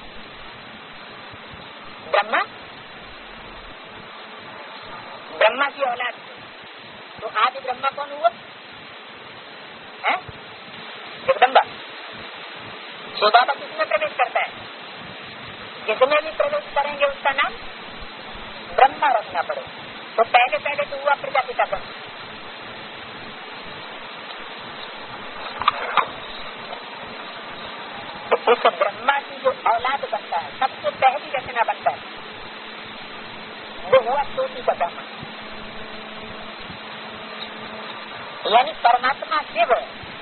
ब्रह्मा, ब्रह्मा की औलाद। तो आदि ब्रह्मा कौन हुआ? है? जगदम्बा। तो बाबा किसमें प्रवेश करता है? जिसमें भी प्रवेश करेंगे उसका नाम ब्रह्मा रखना पड़े। तो पहले पहले तो हुआ प्रजापिता ब्रह्मा। तो उस ब्रह्मा की जो औलाद बनता है, सबसे पहली रचना बनता है, वो हुआ चोटी का ब्रह्मा। यानी परमात्मा शिव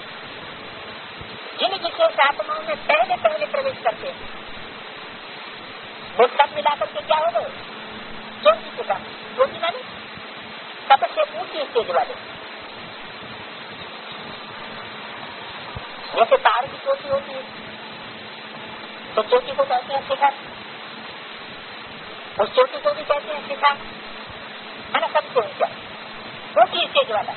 जिन विशेष आत्माओं में पहले पहले प्रवेश करते हैं वो सब मिलाकर के क्या हो गए? चोटी के ब्रह्मा। चोटी माने सबसे ऊंची स्टेज वाले। जैसे पहाड़ की चोटी होती है तो चोटी को कहते हैं शिखर, उस चोटी को भी कहते हैं शिखा, है ना? सबसे ऊंचा ऊंची स्टेज वाला।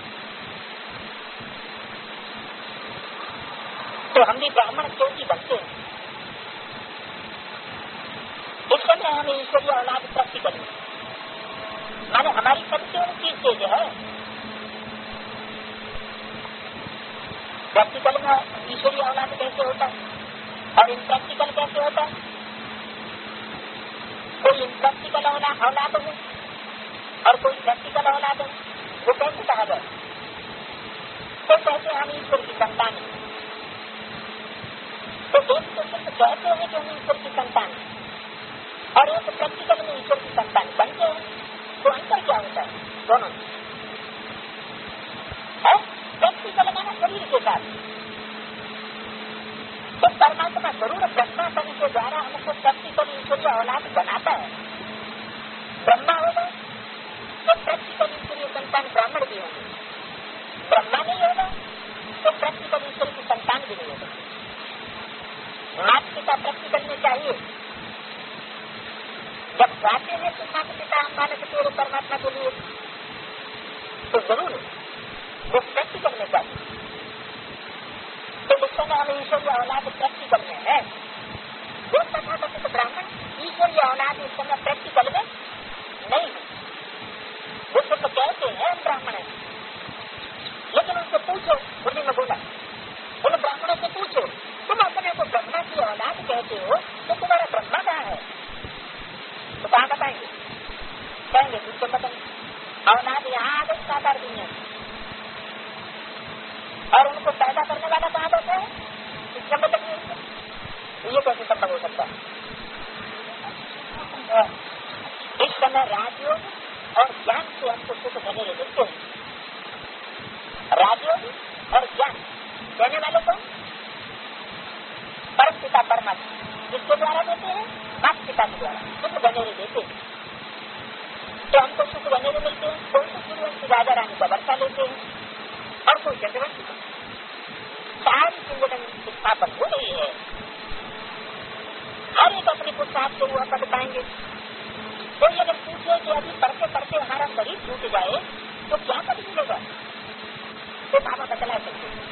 तो हम भी ब्राह्मण चोटी बनते हैं। इस समय हमें ईश्वरीय औलाद प्राप्ति करनी, माने हमारी सबसे ऊंची स्टेज है। प्रैक्टिकल में ईश्वरीय औलाद कैसे होता है और इनप्रैक्टिकल कैसे होता है? कोई इनप्रैक्टिकल औलाद है और कोई प्रैक्टिकल औलाद है, वो कैसे कहा जाए? तो कहते हैं हम ईश्वर की संतान है। तो एक तो सिर्फ कहते हैं कि हम ईश्वर की संतान है और एक प्रैक्टिकल में ईश्वर की संतान बनते हैं। तो अंतर क्या होता है दोनों में? प्रैक्टिकल माना शरीर के साथ। तो परमात्मा जरूर ब्रह्मा पन के द्वारा हमको प्रैक्टिकल ईश्वरीय औलाद बनाता है। ब्रह्मा होगा तो प्रैक्टिकल ईश्वरीय संतान ब्राह्मण भी होंगे। ब्रह्मा नहीं होगा तो प्रैक्टिकल ईश्वर की संतान भी नहीं होगा। माता पिता प्रैक्टिकल में चाहिए। जब गाते हैं तो माता पिता हम मानस तेरे परमात्मा के लिए, तो जरूर वो प्रैक्टिकल में चाहिए। तो इस समय हमें ईश्वरीय औलाद प्रैक्टिकल में है। वो तथाकथित ब्राह्मण ईश्वरीय औलाद इस समय प्रैक्टिकल में नहीं है। वो सिर्फ कहते हैं हम ब्राह्मण है, लेकिन उनसे पूछो, उन्हीं में बोला उन ब्राह्मणों से पूछो, तुम अपने को ब्रह्मा की औलाद कहते हो तो तुम्हारा ब्रह्मा कहाँ है? तो कहाँ बताएंगे? कहेंगे तुमको पता नहीं, औलाद यहाँ आ गई साकार दुनिया। और उनको पैदा करने वाला कहाँ बैठा है? इसका मतलब नहीं। ये कैसे संभव हो सकता है? इस समय राजयोग और ज्ञान से हमको सुख बने मिलते हैं। राजयोग और ज्ञान देने वाले को परम पिता परमात्मा जिसके द्वारा देते हैं, माता पिता के द्वारा सुख बने देते हैं। तो हमको सुख बने मिलते हैं। कोई तो सूर्यवंशी राजा रानी का वर्षा लेते हैं और कोई चंद्रवंशी का। सारी जिंदगी की स्थापन हो गई है। हर एक अपने पुरुषार्थ से वो पद पाएंगे। तो ये अगर पूछे कि अभी पढ़ते पढ़ते हमारा शरीर छूट जाए तो क्या पद मिलेगा? तो बाबा बतला सकते हैं।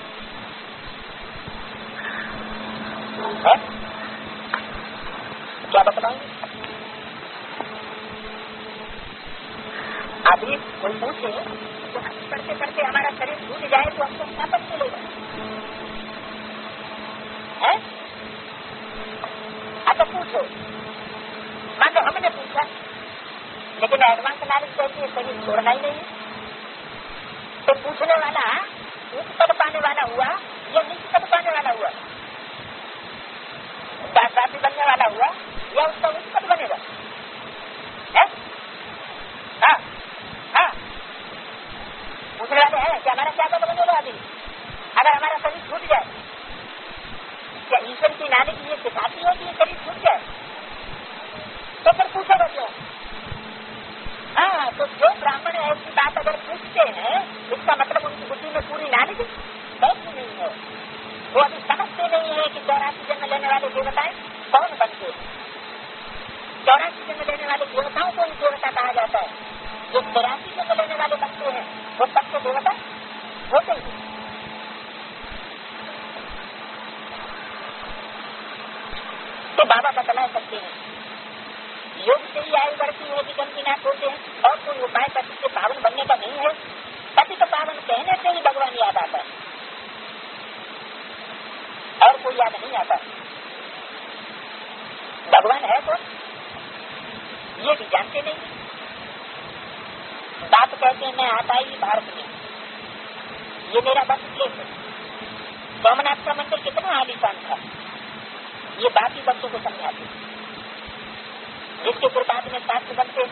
क्या बतलाएंगे? अभी कोई पूछे तो पढ़ते पढ़ते हमारा शरीर छूट जाए तो हमको क्या पद मिलेगा? है? अच्छा पूछो। मान लो हमने पूछा, लेकिन एडवांस नॉलेज कहती है शरीर छोड़ना ही नहीं। तो पूछने वाला उच्च पद पाने वाला हुआ या नीच पद पाने वाला हुआ? शास्त्री बनने वाला हुआ या उसका उच्च पद बनेगा? है? हाँ हाँ पूछने वाले हैं कि हमारा क्या पद बनेगा अभी अगर हमारा शरीर छूट जाए? क्या ईश्वर की नानी की ये सिखाती है कि ये शरीर छूट जाए? तो फिर पूछेगा क्यों? हाँ, तो जो ब्राह्मण ऐसी बात अगर पूछते हैं इसका मतलब उनकी बुद्धि में पूरी नॉलेज बैठी नहीं है। वो अभी समझते नहीं है कि चौरासी जन्म लेने वाले देवताएं कौन बनते हैं। चौरासी जन्म लेने वाले देवताओं को ही देवता कहा जाता है। जो चौरासी जन्म लेने वाले बनते हैं वो सबसे देवता होते हैं। तो बाबा बतला सकते हैं योग से ही आयु बढ़ती है, विकम विनाश होते हैं और कोई उपाय पति से पावन बनने का नहीं है। पति का पावन कहने से ही भगवान याद आता है और कोई याद नहीं आता। भगवान है कौन ये भी जानते नहीं। बात कहते हैं मैं आता ही भारत में, ये मेरा बर्थ प्लेस है। सोमनाथ का मंदिर कितना आलीशान था ये बात ही बच्चों को समझाते, जिसके फिर बाद में शास्त्र बनते।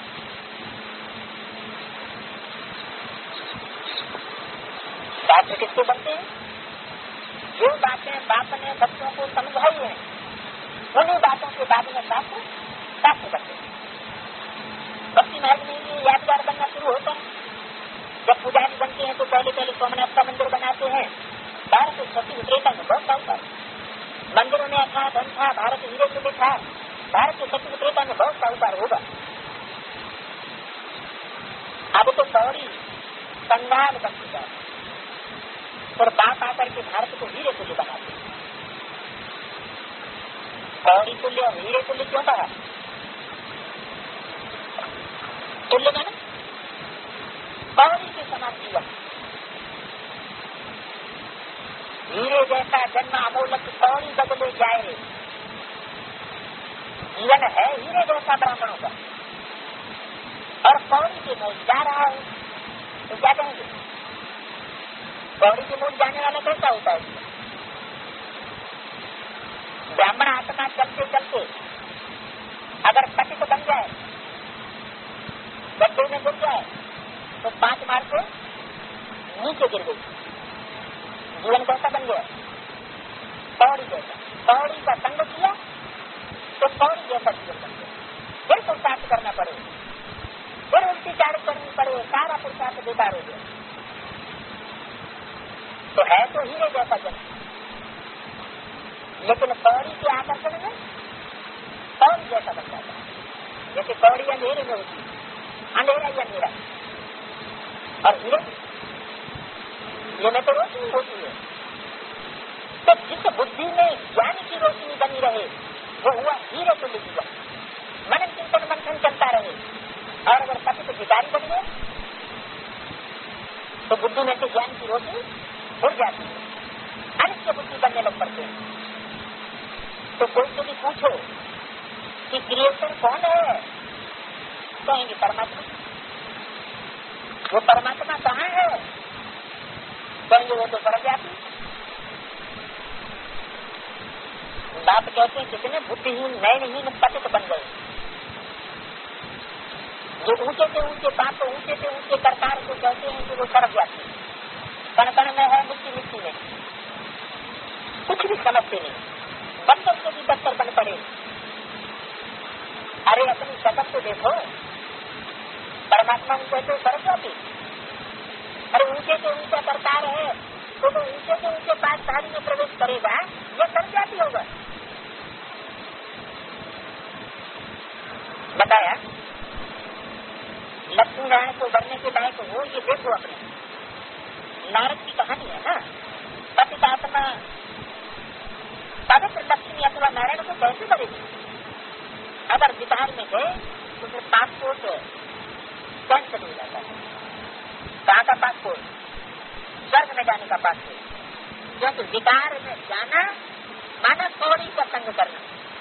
शास्त्र किसके बनते हैं? जो बातें बाप ने बच्चों को समझाई हैं उन्हीं बातों के बाद में शास्त्र शास्त्र बनते हैं। भक्ति मार्ग में ये यादगार बनना शुरू होता है। जब पुजारी बनते हैं तो पहले पहले सोमनाथ का मंदिर बनाते हैं। भारत सती त्रेता में बहुत साल था, मंदिरों में अथा धन था, भारत हीरे से था। भारत के सत्य त्रेता में बहुत साहूकार होगा। अब तो कौड़ी कंगाल बन चुका है और बाप आकर के भारत को हीरे तुल्य बनाते। कौड़ी तुल्य और हीरे तुल्य क्यों कहा? तुल्य माना कौड़ी के समान जीवन, हीरे जैसा जन्म अमोलक कौड़ी बदले जाए। जीवन है हीरे जैसा ब्राह्मणों का और कौड़ी के मोल जा रहा है तो क्या कहेंगे? कौड़ी के मोल जाने वाला कैसा होता है? ब्राह्मण आत्मा चलते चलते अगर पतित बन जाए, गड्ढे में गिर जाए तो पांच मार से नीचे गिर गई, जीवन कैसा बन गया? कौड़ी जैसा। कौड़ी का संग किया तो कौड़ी जैसा जीवन बन गया। फिर पुरुषार्थ करना पड़े, फिर उल्टी चाल करनी पड़े, सारा पुरुषार्थ बेकार हो गया। तो है तो हीरे जैसा जन्म, लेकिन कौड़ी के आकर्षण में कौड़ी जैसा बन जाता है। जैसे कौड़ी अंधेरे में होती है, अंधेरा ही अंधेरा, और हीरे ये में तो रोशनी होती है। तो जिस बुद्धि में ज्ञान की रोशनी बनी रहे वो हुआ हीरे तुल्य जीवन। मनन चिंतन मंथन चलता रहे और अगर पति तो भिखारी बन गए तो बुद्धि में से ज्ञान की रोशनी उड़ जाती है, अनित्य बुद्धि बनने लग पड़ते हैं। तो कोई से भी पूछो कि क्रिएटर कौन है, कहेंगे परमात्मा। वो परमात्मा कहाँ है? कहेंगे वो तो सर्वव्यापी। बाप कहते हैं कितने बुद्धिहीन नयनहीन पतित बन गए, जो ऊंचे से ऊंचे बाप को ऊंचे से ऊंचे करतार को कहते हैं कि वो सर्वव्यापी, कण कण में है, मिट्टी मिट्टी में, कुछ भी समझते नहीं, बंदर से भी बदतर बन पड़े। अरे अपनी शकल को देखो, परमात्मा को कहते सर्वव्यापी। अरे ऊंचे से ऊंचा करतार है तो वो ऊंचे से ऊंचे पाठशाली में प्रवेश करेगा, यह सर्वव्यापी होगा। बताया लक्ष्मी नारायण को बढ़ने के लायक हो, ये देखो अपने नारद की कहानी है ना। पतितात्मा पवित्र लक्ष्मी अथवा नारायण को कैसे करेगी? अगर विचार में गए तो फिर पासपोर्ट कैंसिल हो जाता है। कहाँ का पासपोर्ट? स्वर्ग में जाने का पासपोर्ट। क्योंकि विकार में जाना माना कौड़ी का संग करना।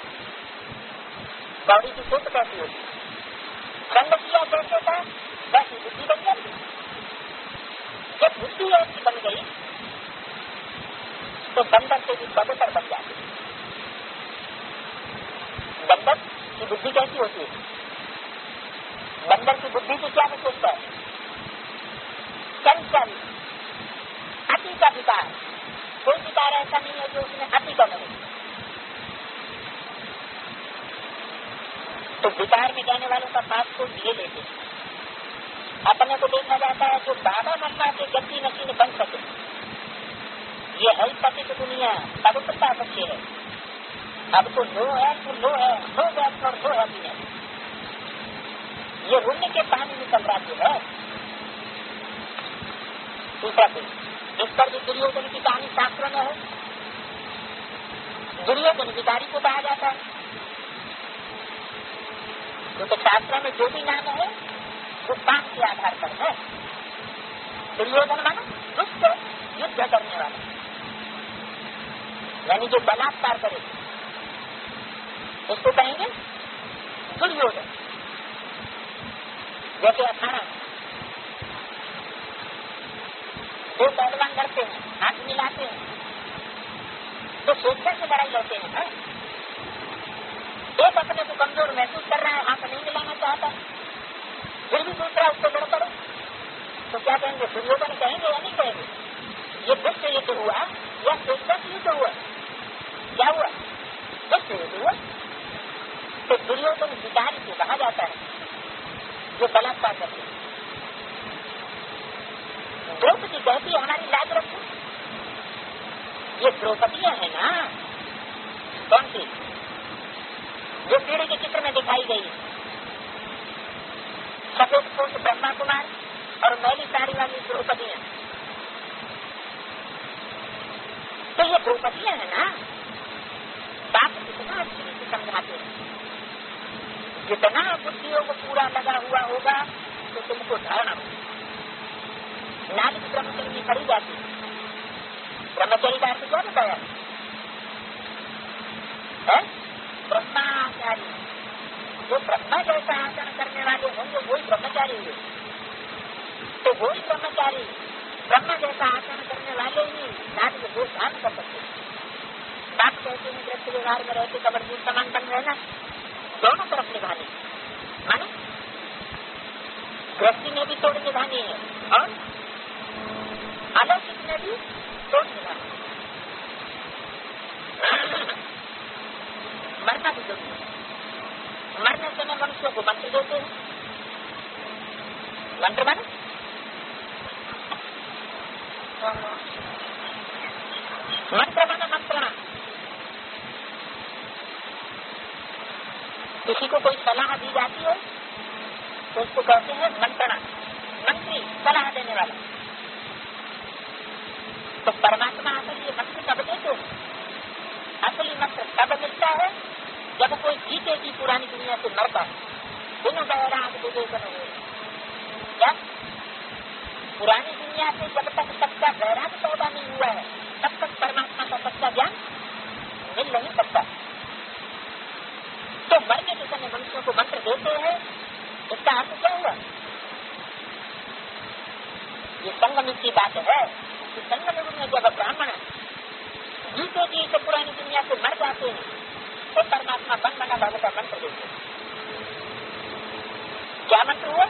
कौड़ी की सोच कैसी होती? संग किया जैसे था वैसी बुद्धि बन जाती। जब बुद्धि ऐसी बन गई तो बंदर से भी पवित्र बन जाती। बंदर की बुद्धि कैसी होती है? बंदर की बुद्धि की क्या विशेषता है? चंचल, अति का विकार। कोई विकार ऐसा नहीं है जो उसमें अति का नहीं। तो विकार में जाने वालों का पास को ये लेते अपने को देखा जाता है जो बाबा मम्मा के गति नशीन बन सके। ये है पति की दुनिया, पवित्रता सच्ची है। अब तो लो है तो लो है, लो गैस और लो है पीने। ये रुण्य के पानी निकल रहा जो है। दूसरा कोई इस पर भी दुर्योधन की कहानी शास्त्रों में है। दुर्योधन विकारी को कहा जाता है क्योंकि तो शास्त्रों में जो भी नाम है वो पाप के आधार पर है। दुर्योधन माना दुष्ट युद्ध करने वाला, यानी जो बलात्कार करे उसको कहेंगे दुर्योधन। जैसे अखाड़ा दो पहलवान लड़ते हैं, हाथ मिलाते हैं तो स्वेच्छा से लड़ाई लड़ते हैं है? एक अपने को कमजोर महसूस कर रहा है, हाथ नहीं मिलाना चाहता, फिर भी दूसरा उसको लड़ पड़े तो क्या कहेंगे? दुर्योधन कहेंगे या नहीं कहेंगे? ये दुष्ट युद्ध हुआ या स्वेच्छा से युद्ध हुआ? क्या हुआ? दुष्ट युद्ध हुआ। तो दुर्योधन विकारी को कहा जाता है जो बलात्कार करते हैं। द्रौपदी कहती हमारी लाज रखो। ये द्रौपदियां है ना, कौन सी जो पीढ़ी के चित्र में दिखाई गई, सफेद पोष ब्रह्मा कुमार और मैली साड़ी वाली द्रौपदियां। तो ये द्रौपदियां है ना, बाप कितना अच्छी रीति समझाते हैं। जितना बुद्धियों को पूरा लगा हुआ होगा तो तुमको धारणा होगी। नालिक ब्रह्मचर्य में पड़ी जाती। ब्रह्मचर्य का अर्थ क्या बताया है? ब्रह्माचारी। जो ब्रह्मा जैसा आचरण करने वाले होंगे वही ब्रह्मचारी हुए। तो वही ब्रह्मचारी ब्रह्मा जैसा आचरण करने वाले ही नालिक दोष धारण कर सकते। बात कहते हैं ग्रस्त व्यवहार में रहते कबरदूर समान बन रहना, दोनों तरफ निभानी माने गृहस्थी में भी तोड़ निभानी है और अलौकिक में भी तोड़ निभानी। मरना भी जरूरी है। मरने समय मनुष्यों को मंत्र देते हैं। मंत्र माने मंत्र माना मंत्रणा। किसी को कोई सलाह दी जाती है तो उसको कहते हैं मंत्रणा, मंत्री सलाह देने वाला। तो परमात्मा असली ये मंत्र कब देते हैं? असली मंत्र कब मिलता है? जब कोई जीते की पुरानी दुनिया से मरता है। दोनों बैराग विवेचन हुए क्या पुरानी दुनिया से जब तक सच्चा बैराग पैदा नहीं हुआ है तब तक परमात्मा का सच्चा ज्ञान मिल नहीं सकता। तो मरने के समय मनुष्यों को मंत्र देते हैं, इसका अर्थ क्या हुआ? ये संगम की बात है। कि संगम युग में जब ब्राह्मण जीते जी से पुरानी दुनिया से मर जाते हैं तो परमात्मा बन बना बाबा का मंत्र देते हैं। क्या मंत्र हुआ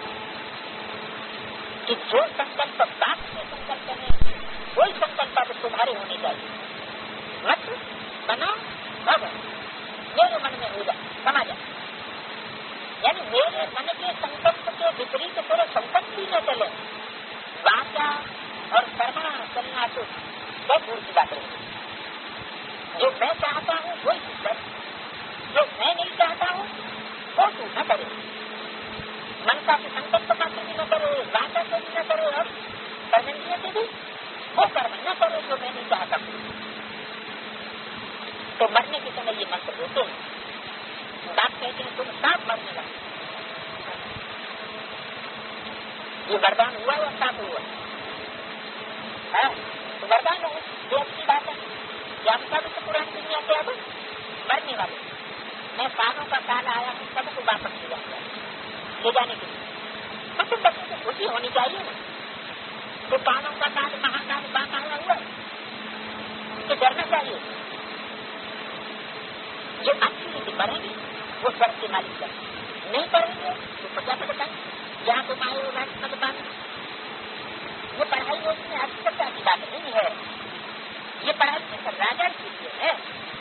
कि जो संकल्प बाप के संकल्प में कोई संकल्प अब तुम्हारे होने चाहिए, मत बना अब मेरे मन में हो जाए, समा जाए। यानी मेरे मन के संकल्प के विपरीत पूरे संकल्प ही न चले, वाचा और कर्मा चलना तो बहुत दूर की बात है। जो मैं चाहता हूँ वही तू कर, जो मैं नहीं चाहता हूँ वो तू न करे। मन का संकल्प मात्र भी न करे, वाचा से भी न करे और कर्मेंद्रिय से भी वो कर्म न करे जो मैं नहीं चाहता हूँ। तो मरने के समय ये मंत्र होते हैं। बात कहते हैं तुम साफ मरने लगे। ये वरदान हुआ या साफ हुआ है? तो वरदान हो ये अच्छी बात है। क्या हम सब तो पुरानी दुनिया से अब मरने वाले, मैं कानों का काल आया हूँ सबको वापस ले जाऊंगा, ले जाने के लिए तो तुम बच्चों को खुशी होनी चाहिए ना। तो कानों का काल महाकाल बात आया हुआ तो डरना चाहिए। जो अच्छी रीति पढ़ेंगे वो स्वर्ग के मालिक कर, नहीं पढ़ेंगे तो पता पड़ता है जहाँ तुम आए हो मत पाना। ये पढ़ाई में अच्छी की बात नहीं है, ये पढ़ाई सिर्फ राजा के लिए है।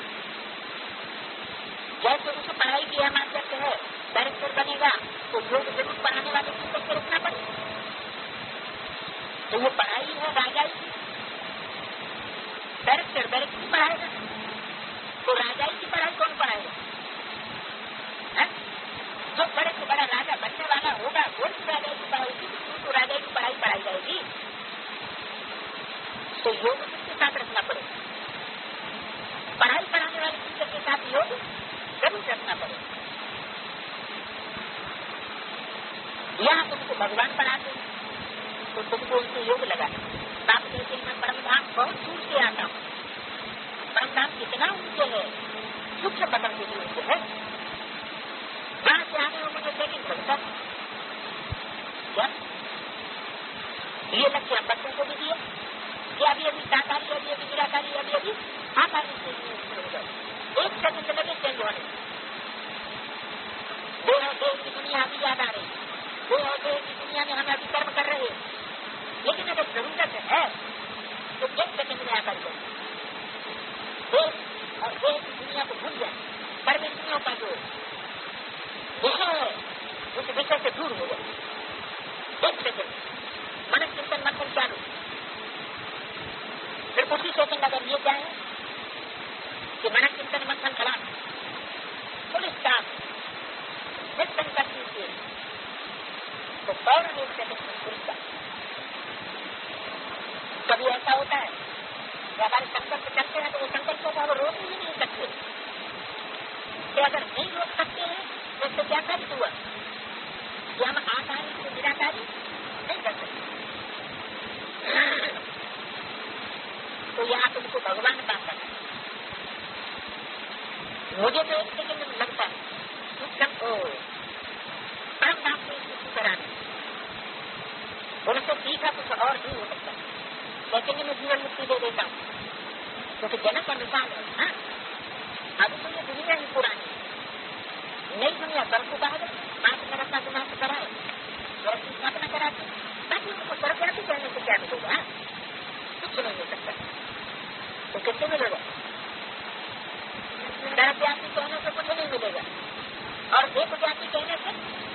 जैसे उसे पढ़ाई की माध्यम है डायरेक्टर बनेगा तो लोग जरूर पढ़ाने वाले की करके रखना पड़ेगा। तो ये पढ़ाई है राजा की, डायरेक्टर डायरेक्टर पढ़ाएगा तो राजा की पढ़ाई कौन पढ़ाएगा? जो बड़े से बड़ा राजा बनने वाला होगा वो राजा की पढ़ाई की, तो राजा की पढ़ाई पढ़ाई जाएगी। तो योग के साथ रखना पड़ेगा, पढ़ाई पढ़ाने वाले टीचर के साथ योग जरूर रखना पड़ेगा। यहाँ तुमको भगवान पढ़ाते तो तुमको उनसे योग लगाना। बाप कहते हैं मैं परमधाम बहुत दूर से आता हूँ। परमधाम कितना ऊंचे है, सूक्ष्म पकड़ के लिए ऊंचे है। वहां से आने में मुझे लेकिन लगता क्या ये लक्ष्य हम बच्चों को भी दिया कि अभी अभी साकारी अभी अभी निराकारी अभी अभी आकारी से एक सेकंड लगे चेंज होने। दो और दो की दुनिया अभी याद आ रही, दो और दो की दुनिया में हम अभी कर्म कर रहे हैं, लेकिन अगर जरूरत है तो एक सेकंड में आकर करें। दो और दो की दुनिया को भूल जाए, परमेश्वरियों का जो विषय है उस विषय से दूर हो जाए। एक सेकंड मन चिंतन मंथन चालू, फिर उसी सेकंड अगर ये चाहे कि मन चिंतन मंथन खड़ा पुलिस स्टाफ संकट कीजिए तो फौरन एक सेकंड में खुलता। कभी ऐसा होता है कि हमारे संकल्प चलते हैं तो वो संकल्पों को हम रोक ही नहीं सकते। तो अगर नहीं रोक सकते हैं तो उससे क्या साबित हुआ कि हम आकारी से निराकारी नहीं कर सकते। तो यहाँ तुमको भगवान पाता है। मुझे तो एक सेकंड में लगता है परम धाम को इसको कराने उनसे सीखा कुछ और नहीं हो सकता, लेकिन मैं जीवन मुक्ति दे देता हूँ क्योंकि तो जनक का मिसाल है। हाँ? अभी तो ये दुनिया ही पुरानी, नई दुनिया स्वर्ग को कहा गया, पांच नरक का गुनाह कराए, स्वर्ग की स्थापना कराते, ताकि उनको स्वर्गव्यापी कहने से क्या मिलेगा? कुछ नहीं मिल सकता। तो किससे मिलेगा? नरकव्यापी कहने से कुछ नहीं मिलेगा और देवव्यापी कहने से